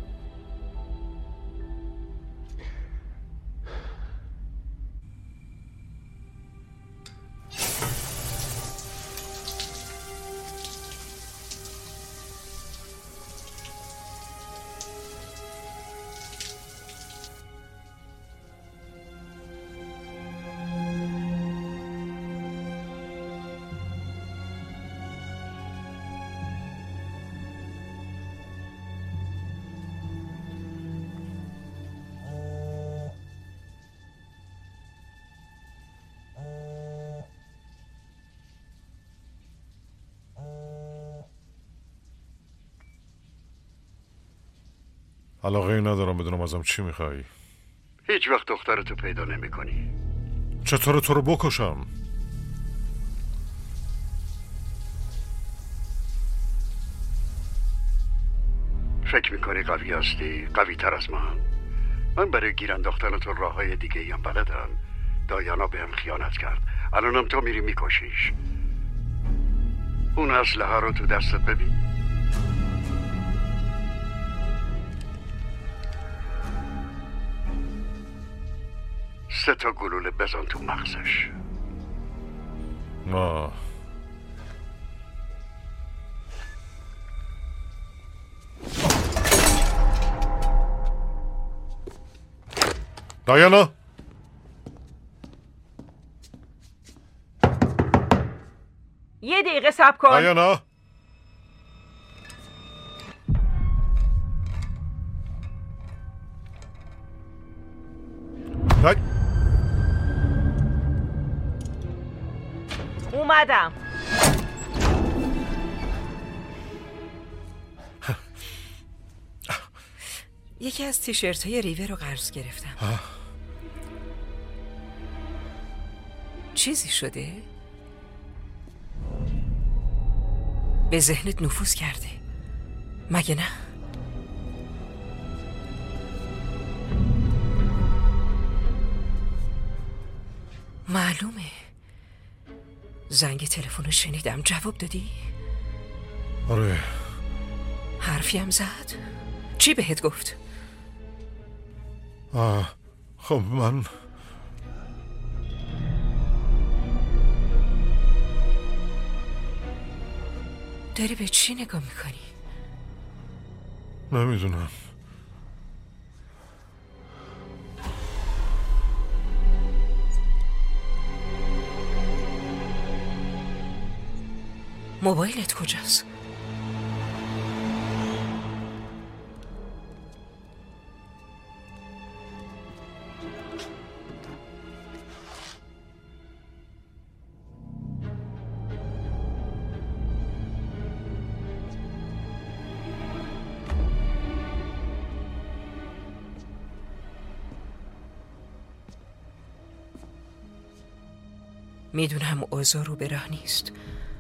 علاقه ای ندارم بدونم ازم چی میخوایی. هیچ وقت دخترتو پیدا نمی کنی. چطور تو رو بکشم؟ فکر میکنی قوی هستی؟ قوی تر از من؟ من برای گیر انداختن تو راه های دیگه ایم بلدم. دایانا بهم خیانت کرد، الانم تو میری میکشیش. اون اسلحه رو تو دستت ببین. سه تا گلوله بزن تو مغزش. نه دایانا، یه دقیقه صبر کن. دایانا، دای... اومدم. یکی از تیشرت های ریور رو قرض گرفتم. ها. چیزی شده؟ به ذهنت نفوذ کرده مگه نه؟ معلومه. زنگ تلفن رو شنیدم. جواب دادی؟ آره. حرفی هم زد؟ چی بهت گفت؟ آه خب من داری به چی نگاه میکنی؟ نمیدونم. موبایلت کجاست؟ میدونم اوضاع رو به راه نیست.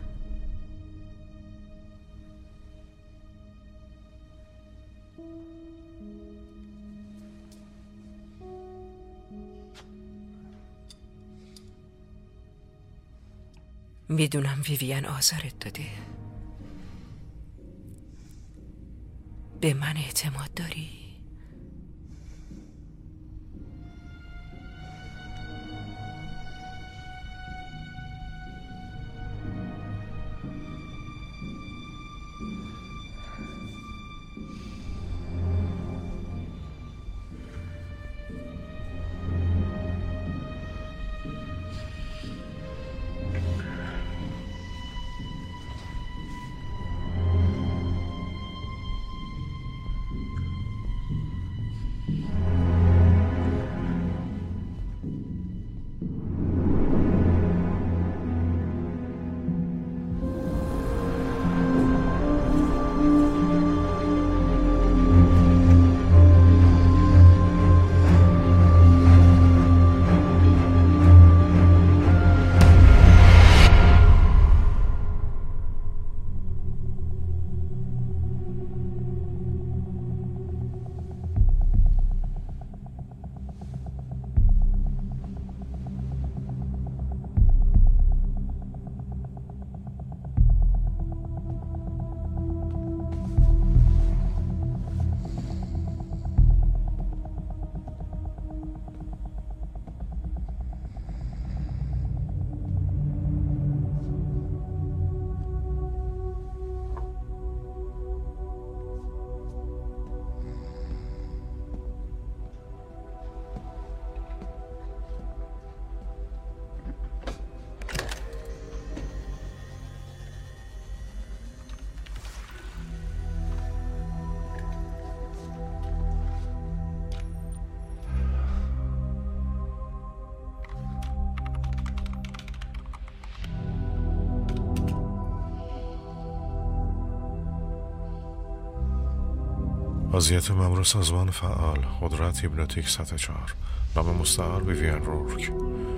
میدونم ویویان آزارت داده. به من اعتماد داری؟ وضعیت مأمور سازمان فعال، قدرت هیپنوتیک سطح چهار، نام مستعار ویویان رورک.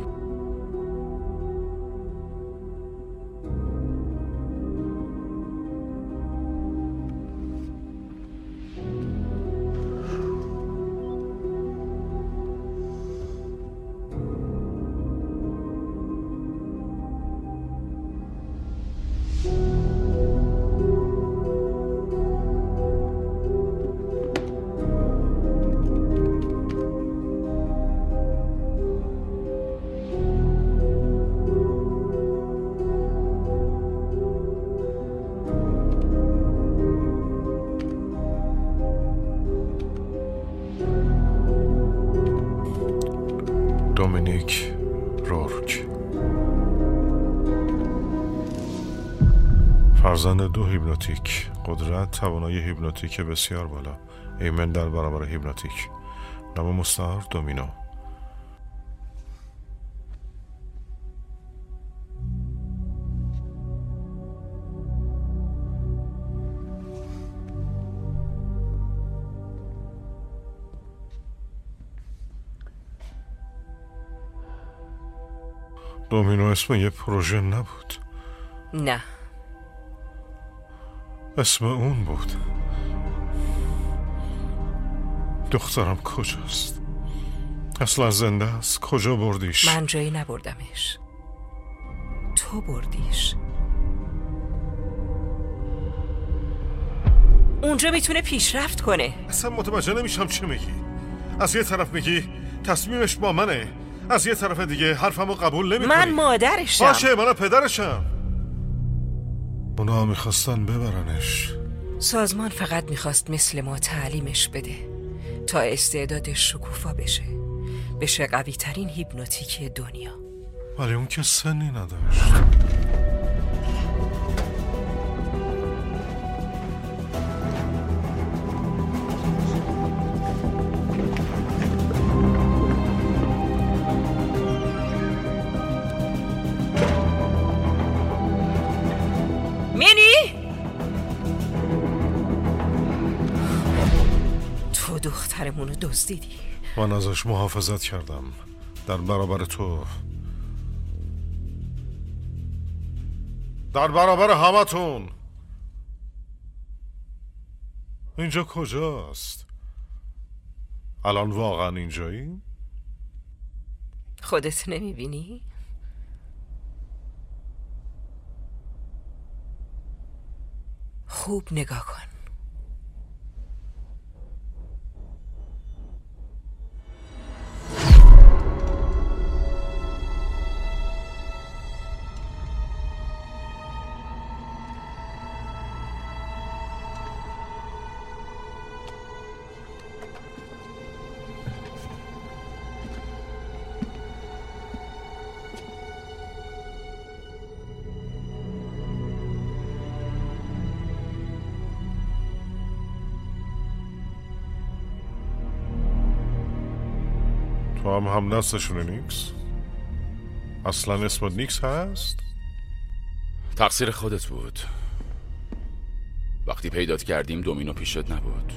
دومینیک رورک، فرزند دو هیپنوتیک، قدرت توانایی هیپنوتیک بسیار بالا، ایمن در برابر هیپنوتیک، نام مستعار دومینو. دومینو اسم یه پروژه نبود. نه، اسم اون بود. دخترم کجاست؟ اصلا زنده است؟ کجا بردیش؟ من جایی نبردمش، تو بردیش. اونجا میتونه پیشرفت کنه. اصلا متوجه نمیشم چی میگی. از یه طرف میگی تصمیمش با منه، از یه طرف دیگه حرفمو قبول نمی من کنی. مادرشم. باشه، من پدرشم. اونا میخواستن ببرنش. سازمان فقط میخواست مثل ما تعلیمش بده تا استعدادش شکوفا بشه، بشه قوی ترین هیپنوتیک دنیا. ولی اون که سنی نداشت. مینی؟ تو دخترمونو دزدیدی. من ازش محافظت کردم در برابر تو، در برابر همتون. اینجا کجاست؟ الان واقعا اینجایی؟ خودت نمیبینی؟ خوب نگاه کن. تو هم هم نستشونه نیکس؟ اصلا اسمت نیکس هست؟ تقصیر خودت بود. وقتی پیدات کردیم دومینو پیشت نبود.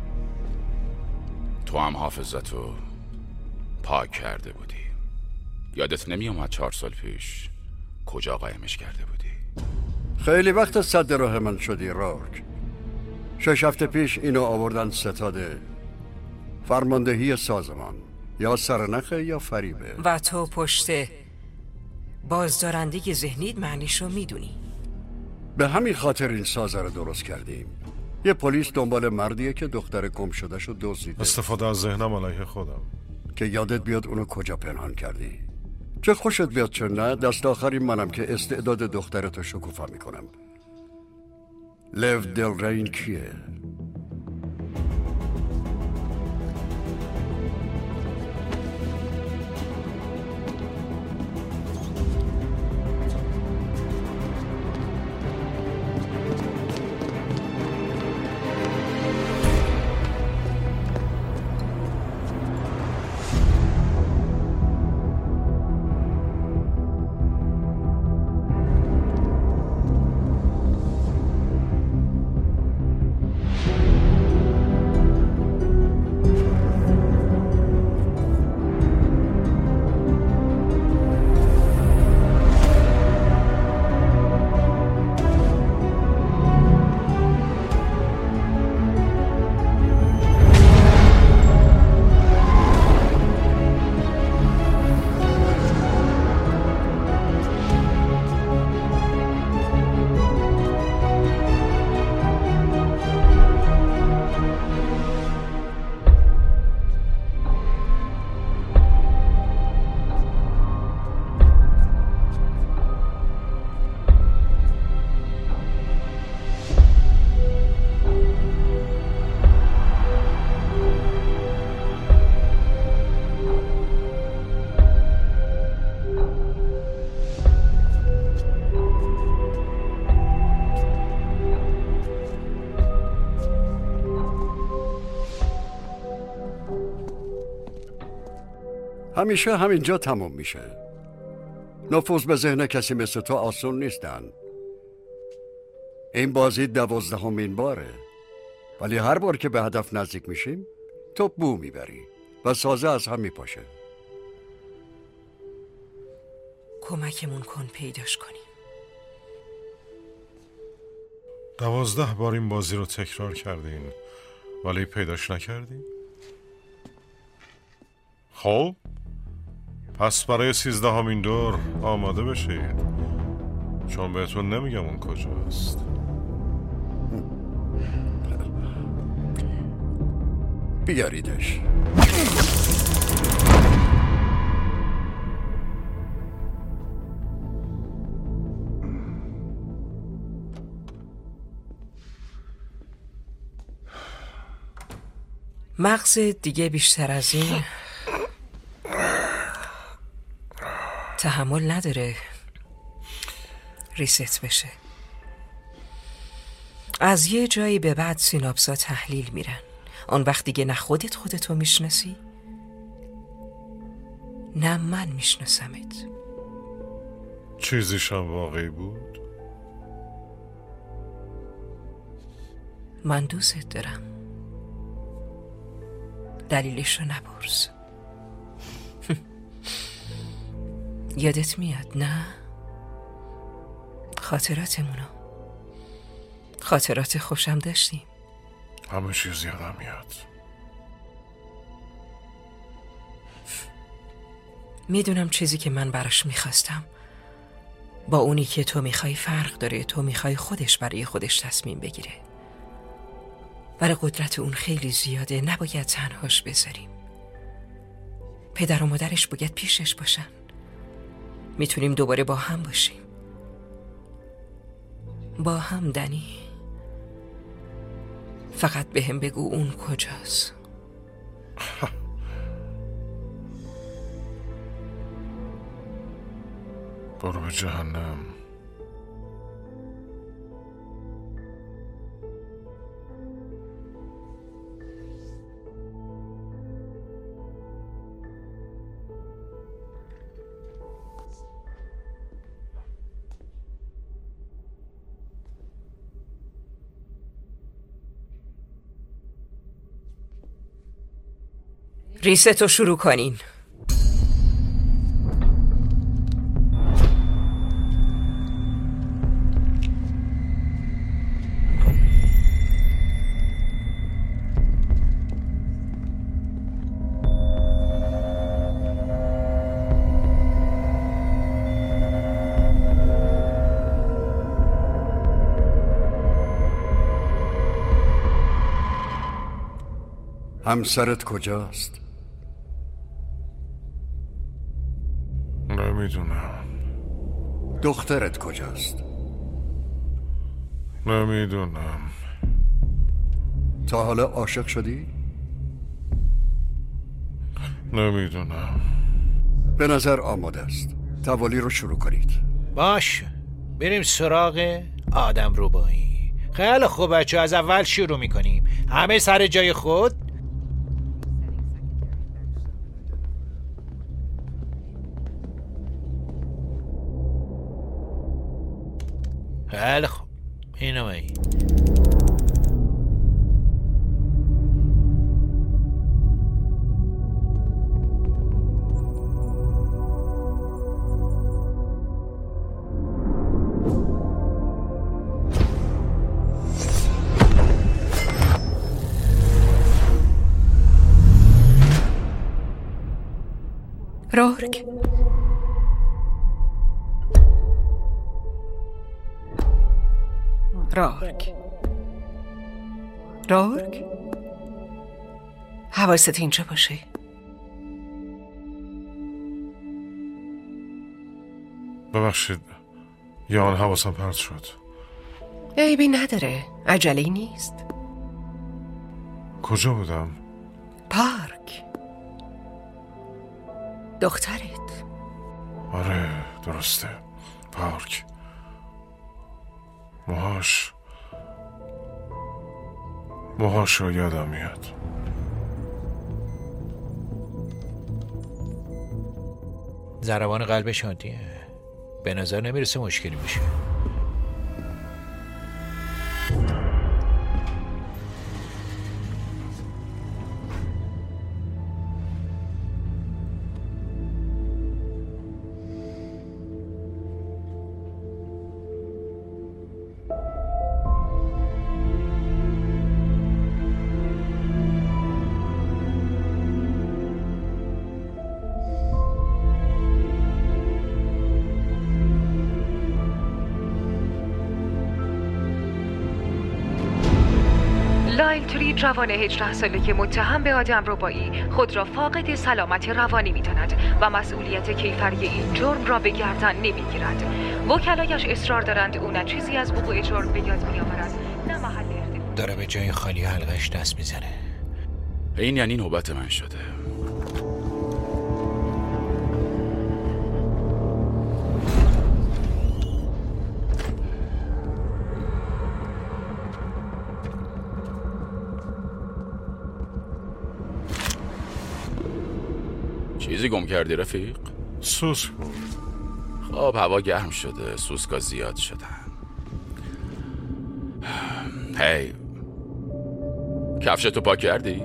تو هم حافظتو پاک کرده بودی. یادت نمی اومد چهار سال پیش کجا قایمش کرده بودی؟ خیلی وقت صد راه من شدی رارک. شش هفته پیش اینو آوردن ستاده. فرماندهی سازمان، یا سرنخه یا فریبه. و تو پشت بازدارندگی ذهنیت معنیشو میدونی. به همین خاطر این سازه رو درست کردیم. یه پلیس دنبال مردیه که دختر گم شده شو دزدیده. استفاده از ذهنم علیه خودم. که یادت بیاد اونو کجا پنهان کردی. چه خوشت بیاد چه نه، دست آخری منم که استعداد دخترتو شکوفا میکنم. لیو دل رین کیه؟ همیشه همینجا تموم میشه. نفوذ به ذهن کسی مثل تو آسون نیستن. این بازی دوازدهمین باره، ولی هر بار که به هدف نزدیک میشیم تو بو میبری و سازه از هم میپاشه. کمکمون کن پیداش کنیم. دوازده بار این بازی رو تکرار کردین ولی پیداش نکردین؟ خب پس برای سیزدهمین دور آماده بشید، چون بهتون نمیگم اون کجاست. بیاریدش. مغز دیگه بیشتر از این تحمل نداره ریست بشه. از یه جایی به بعد سیناپسا تحلیل میرن. آن وقت دیگه نه خودت خودتو میشناسی نه من میشناسمت. چیزیشم واقعی بود؟ من دوست دارم. دلیلش رو نپرس. یادت میاد نه؟ خاطراتمونو خاطرات خوشم داشتیم. همه چیز یادم میاد. میدونم چیزی که من براش میخواستم با اونی که تو میخوای فرق داره. تو میخوای خودش برای خودش تصمیم بگیره. برای قدرت اون خیلی زیاده، نباید تنهاش بذاریم. پدر و مادرش باید پیشش باشن. میتونیم دوباره با هم باشیم. با هم دنی. فقط به هم بگو اون کجاست. برو به جهنم. ریستو شروع کنین. همسرت کجاست؟ نمیدونم. دخترت کجاست؟ نمیدونم. تا حالا عاشق شدی؟ نمیدونم. به نظر آماده است. توالی رو شروع کنید. باش بریم سراغ آدم ربایی. خیلی خوب بچه، از اول شروع میکنیم. همه سر جای خود. خیلی خوب اینو ای رورک رورک رورک حواست اینجا باشه. ببخشید یا آن حواسم پرت شد. عیبی نداره، عجله‌ای نیست. کجا بودم؟ پارک. دخترت. آره درسته، پارک. موهاش موهاش رو یادم میاد. ضربان قلبش عادیه، به نظر نمیرسه مشکلی بشه. مایلتری جوان هجده ساله که متهم به آدمربایی خود را فاقد سلامت روانی می‌داند و مسئولیت کیفری این جرم را به گردن نمی‌گیرد. وکلایش اصرار دارند او نه چیزی از وقوع جرم به یاد می‌آورد نه محل ارتکاب. داره به جای خالی حلقش دست میزنه. این یعنی نوبت من شده. چیزی گم کردی رفیق؟ سوسک. خب هوا گرم شده، سوسکا زیاد شدن. هی کفشتو پاک کردی؟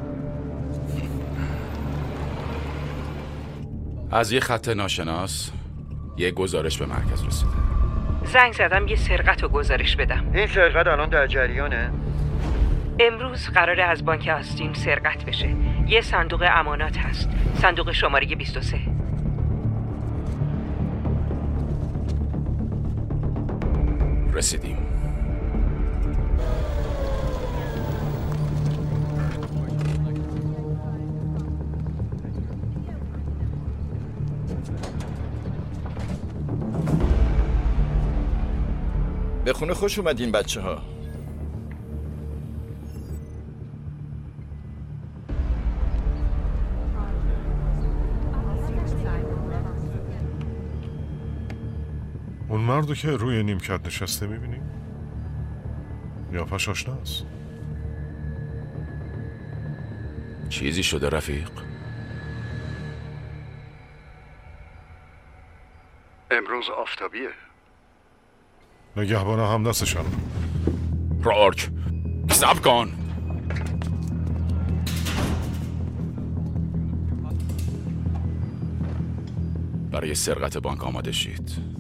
از یه خط ناشناس یه گزارش به مرکز رسیده. زنگ زدم یه سرقت رو گزارش بدم. این سرقت الان در جریانه؟ امروز قراره از بانک آستین سرقت بشه. یه صندوق امانات هست، صندوق شماره بیست و سه. رسیدیم. به خونه خوش اومدین بچه ها. اون مردو که روی نیمکت نشسته میبینی؟ قیافش آشناست. چیزی شده رفیق؟ امروز آفتابیه. نگهبان هم دستشان. رارک صبر کن. برای سرقت بانک آماده شید.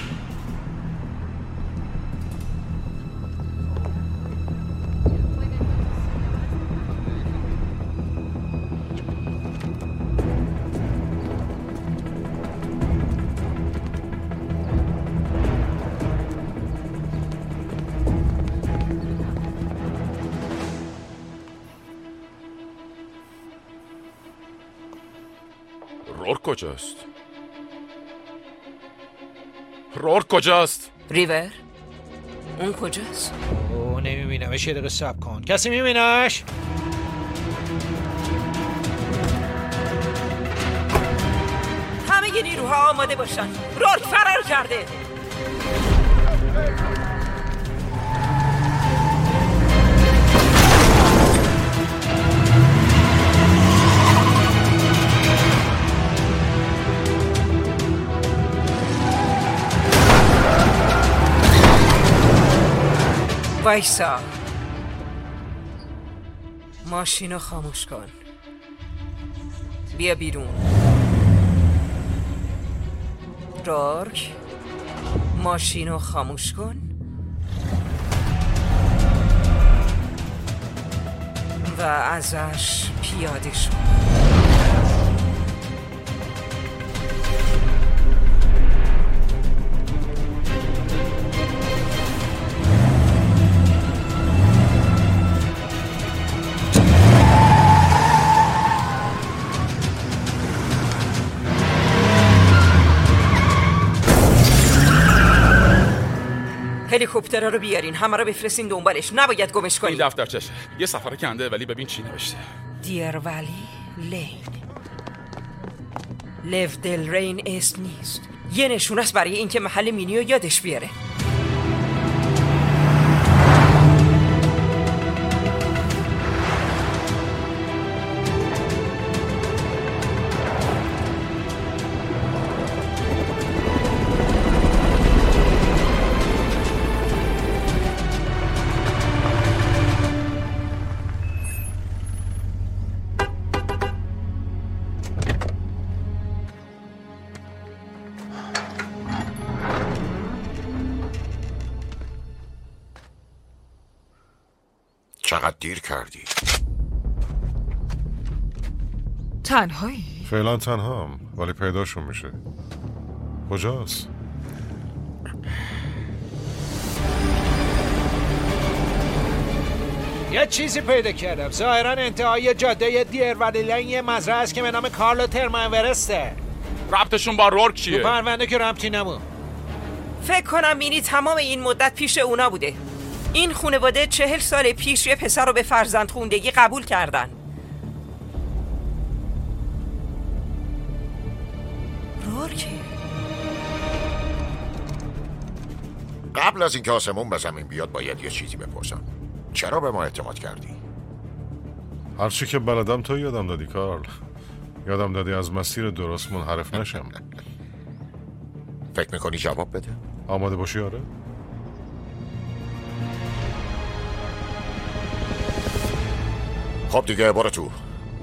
رورک کجاست؟ رورک کجاست؟ ریور؟ اون کجاست؟ اوه نمیبینمش، یه دقیقه صبر کن. کسی میبینش؟ همه نیروها آماده باشن. رورک فرار کرده. وایسا. ماشینو خاموش کن. بیا بیرون. رارک ماشینو خاموش کن و ازش پیاده شو. هلیکوپترها رو بیارین، همه رو بفرستین دنبالش، نباید گمش کنین. این دفترچشه یه سفر کنده، ولی ببین چی نوشته. دیر ولی لین. لیو دل رین اسم نیست، یه نشون است برای اینکه محل مینیو یادش بیاره. چقدر دیر کردی؟ تنهایی؟ فعلا تنهام، ولی پیداشون میشه. کجاست؟ یه چیزی پیدا کردم. ظاهرا انتهای جاده دیر ولیلن یه مزرعه است که به نام کارلو ترمنورسته. ربطشون با رورک چیه؟ تو پرونده که ربطی نمون. فکر کنم مینی تمام این مدت پیش اونا بوده. این خانواده چهل سال پیش یه پسر رو به فرزند خوندگی قبول کردن. رورک؟ قبل از اینکه آسمون به زمین بیاد باید یه چیزی بپرسم. چرا به ما اعتماد کردی؟ هرچی که بلدم تو یادم دادی کارل. یادم دادی از مسیر درست منحرف نشم. فکر میکنی جواب بده؟ آماده باشی آره؟ خب دیگه برو تو.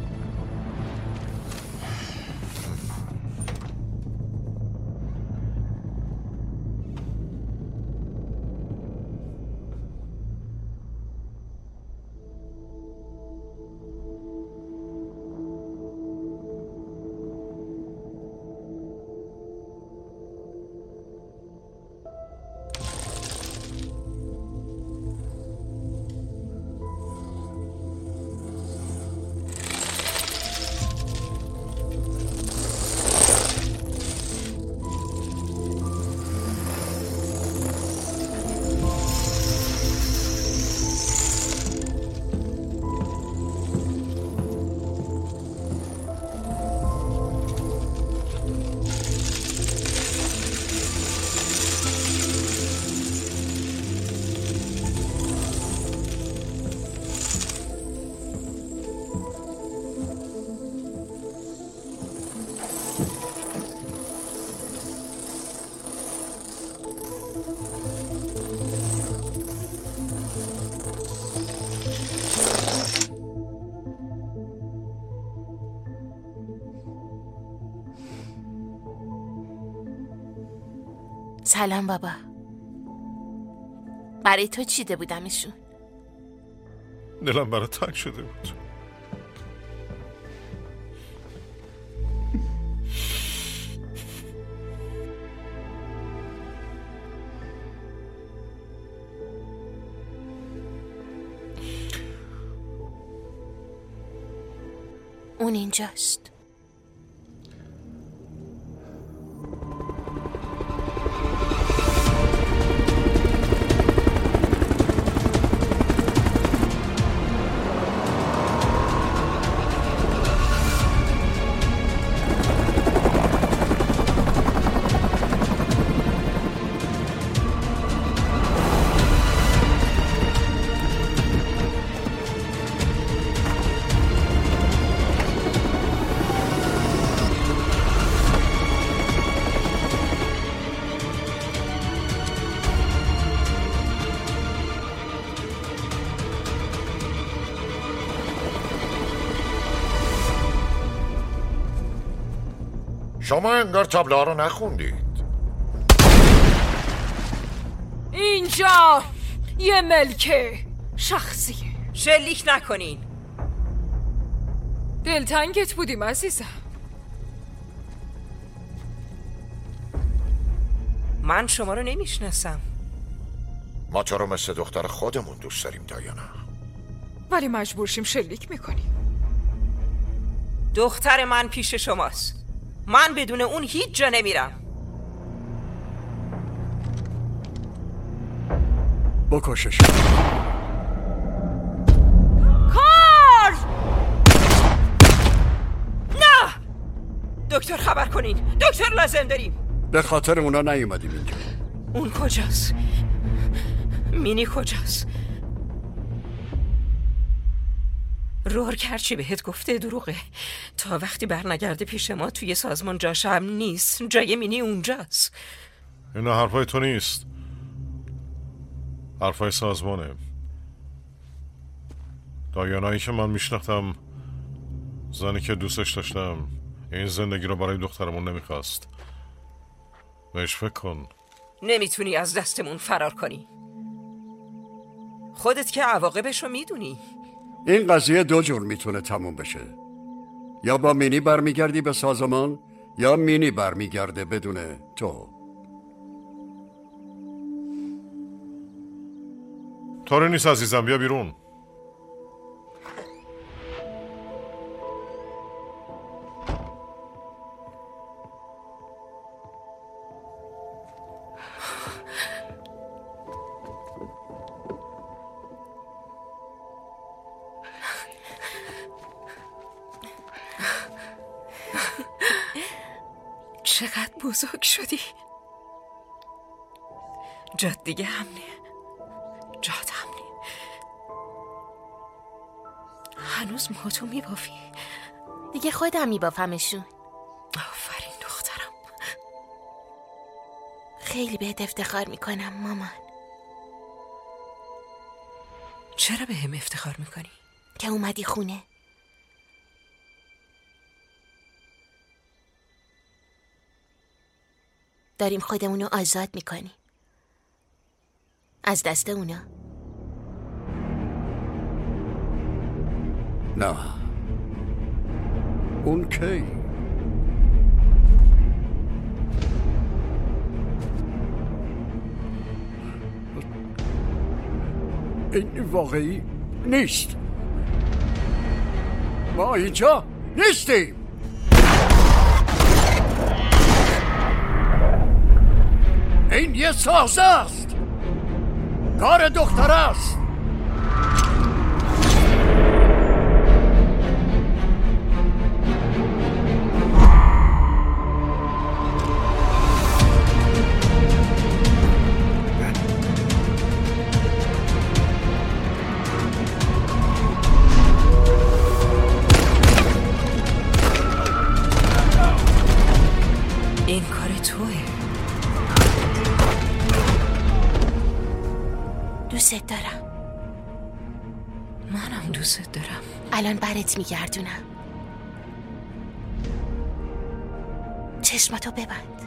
سلام بابا. برای تو چیده بودم ایشون. دلم برای تنگ شده بود. اون اینجاست. شما انگار تابلوها رو نخوندید. اینجا یه ملکه شخصیه. شلیک نکنین. دلتنگت بودیم عزیزم. من شما رو نمیشناسم. ما تو رو مثل دختر خودمون دوست داریم دایانا. ولی مجبور شیم شلیک میکنیم. دختر من پیش شماست. من بدون اون هیچ جا نمیرم. بکشش. کار! نه! دکتر خبر کنین. دکتر لازم داریم. به خاطر اونا نیومدیم اینجا. اون کجاست؟ مینی کجاست؟ رورک هرچی بهت گفته دروغه. تا وقتی برنگرده پیش ما توی سازمان جاش هم نیست. جای مینی اونجاست. اینا حرفای تو نیست، حرفای سازمانه. دایانایی که من میشناختم، زنی که دوستش داشتم، این زندگی رو برای دخترمون نمیخواست. بهش فکر کن. نمیتونی از دستمون فرار کنی. خودت که عواقبش رو میدونی. این قضیه دو جور میتونه تموم بشه. یا با مینی برمیگردی به سازمان، یا مینی برمیگرده بدون تو. طوری نیست عزیزم، بیا بیرون. چقدر بزرگ شدی. جات دیگه همنه، جات همنه. هنوز موهاتو میبافی؟ دیگه خودم میبافمشون. آفرین دخترم. خیلی بهت افتخار میکنم مامان. چرا به هم افتخار میکنی؟ که اومدی خونه. داریم خودمونو آزاد میکنی از دست اونا. نه اون کی؟ این واقعی نیست. ما اینجا نیستیم. این یه سازه است. کار دختر است. این کار توه. دوست دارم. منم دوست دارم. الان برات میگردونم. چشماتو ببند.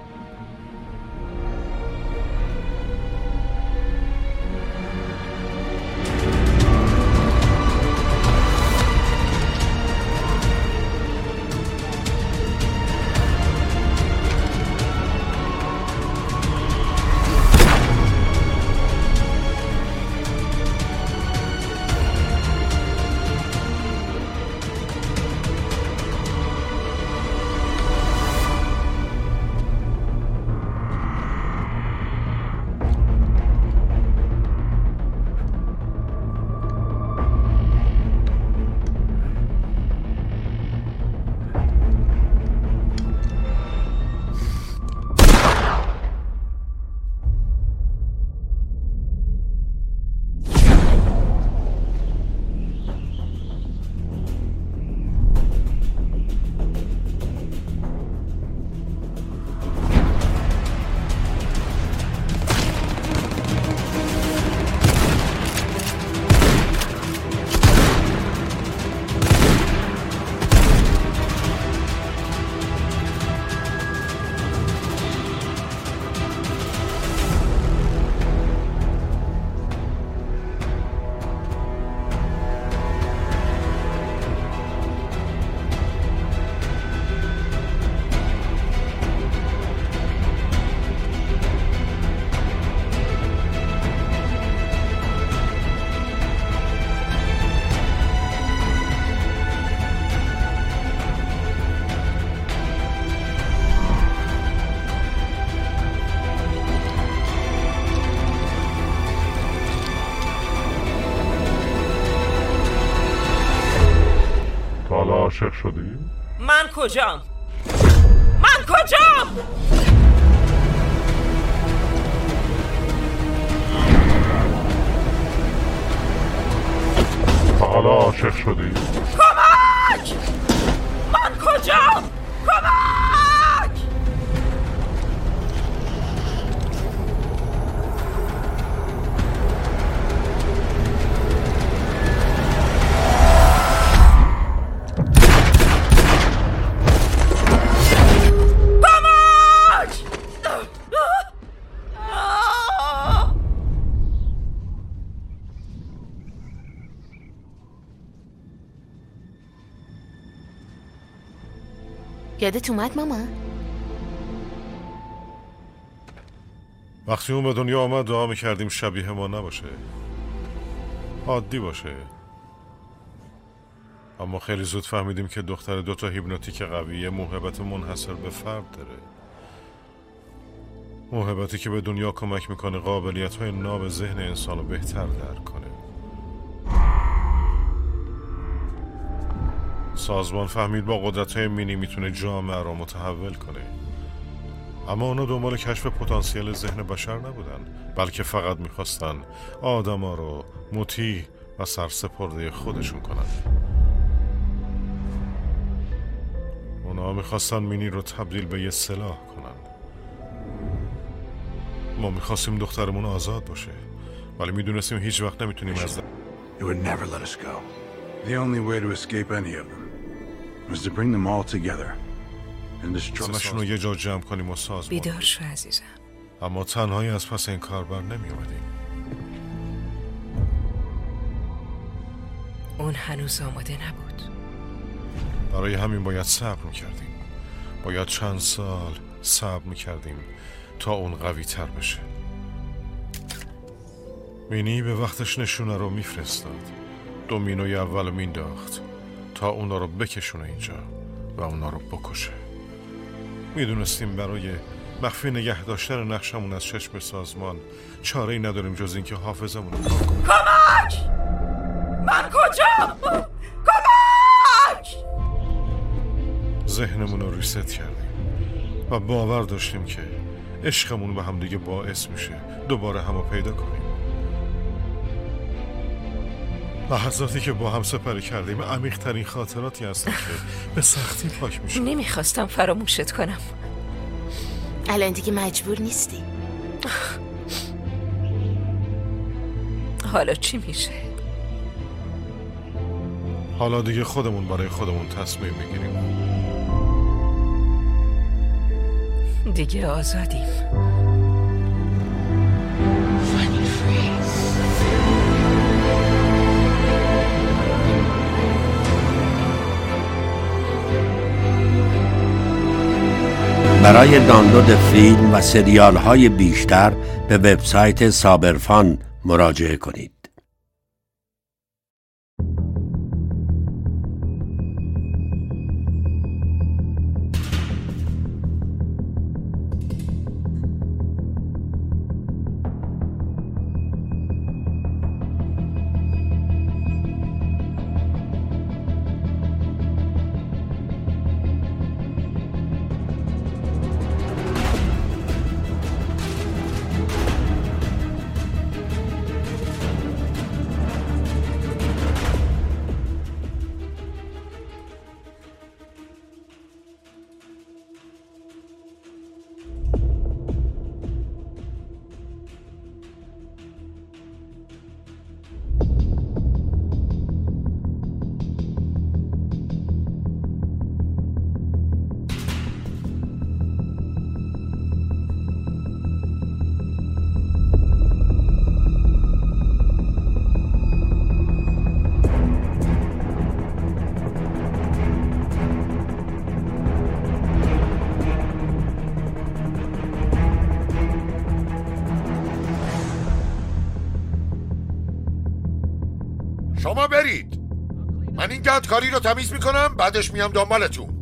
عاشق شدی؟ من کجام؟ من کجام؟ حالا عاشق شدی؟ کمک! من کجام؟ کمک! یادت اومد ماما؟ وقتی اون به دنیا آمد دعا میکردیم شبیه ما نباشه، عادی باشه. اما خیلی زود فهمیدیم که دختر دوتا هیپنوتیک قویه موهبت منحصر به فرد داره، موهبتی که به دنیا کمک میکنه قابلیت های ناب ذهن انسان رو بهتر درک کنه. سازمان فهمید با قدرت های مینی میتونه جامعه را متحول کنه، اما اونا دنبال کشف پتانسیل ذهن بشر نبودن، بلکه فقط میخواستن آدما رو مطیع و سرسپرده خودشون کنن. اونا میخواستن مینی رو تبدیل به یه سلاح کنن. ما میخواستیم دخترمون آزاد باشه، ولی میدونستیم هیچ وقت نمیتونیم از It would never let us go. The only way to escape any of them was to bring them all together and destroy همشون رو یه جا جمع کنیم و سازمان. بیدار شو عزیزم. اما تنهایی از پس این کار بر نمی اومدیم. اون هنوز آماده نبود. برای همین باید صبر میکردیم. باید چند سال صبر میکردیم تا اون قوی تر بشه. مینی به وقتش نشونه رو میفرستاد. دومینوی اول مینداخت تا اونا رو بکشونه اینجا و اونا رو بکشه. میدونستیم برای مخفی نگه داشتن نقشمون از چشم سازمان چاره‌ای نداریم جز اینکه حافظمون رو پاک کنیم. کمک! من کجا؟ کمک! ذهنمون رو ریست کردیم و باور داشتیم که عشقمون به هم دیگه باعث میشه دوباره همو پیدا کنیم. لحظاتی که با هم سپری کردیم عمیق ترین خاطراتی هستن که به سختی پاک میشه. نمیخواستم فراموشت کنم. الان دیگه مجبور نیستی. حالا چی میشه؟ حالا دیگه خودمون برای خودمون تصمیم میگیریم. دیگه آزادیم. برای دانلود فیلم و سریال های بیشتر به وبسایت سابرفان مراجعه کنید. شما برید، من این گندکاری رو تمیز میکنم، بعدش میام دنبالتون.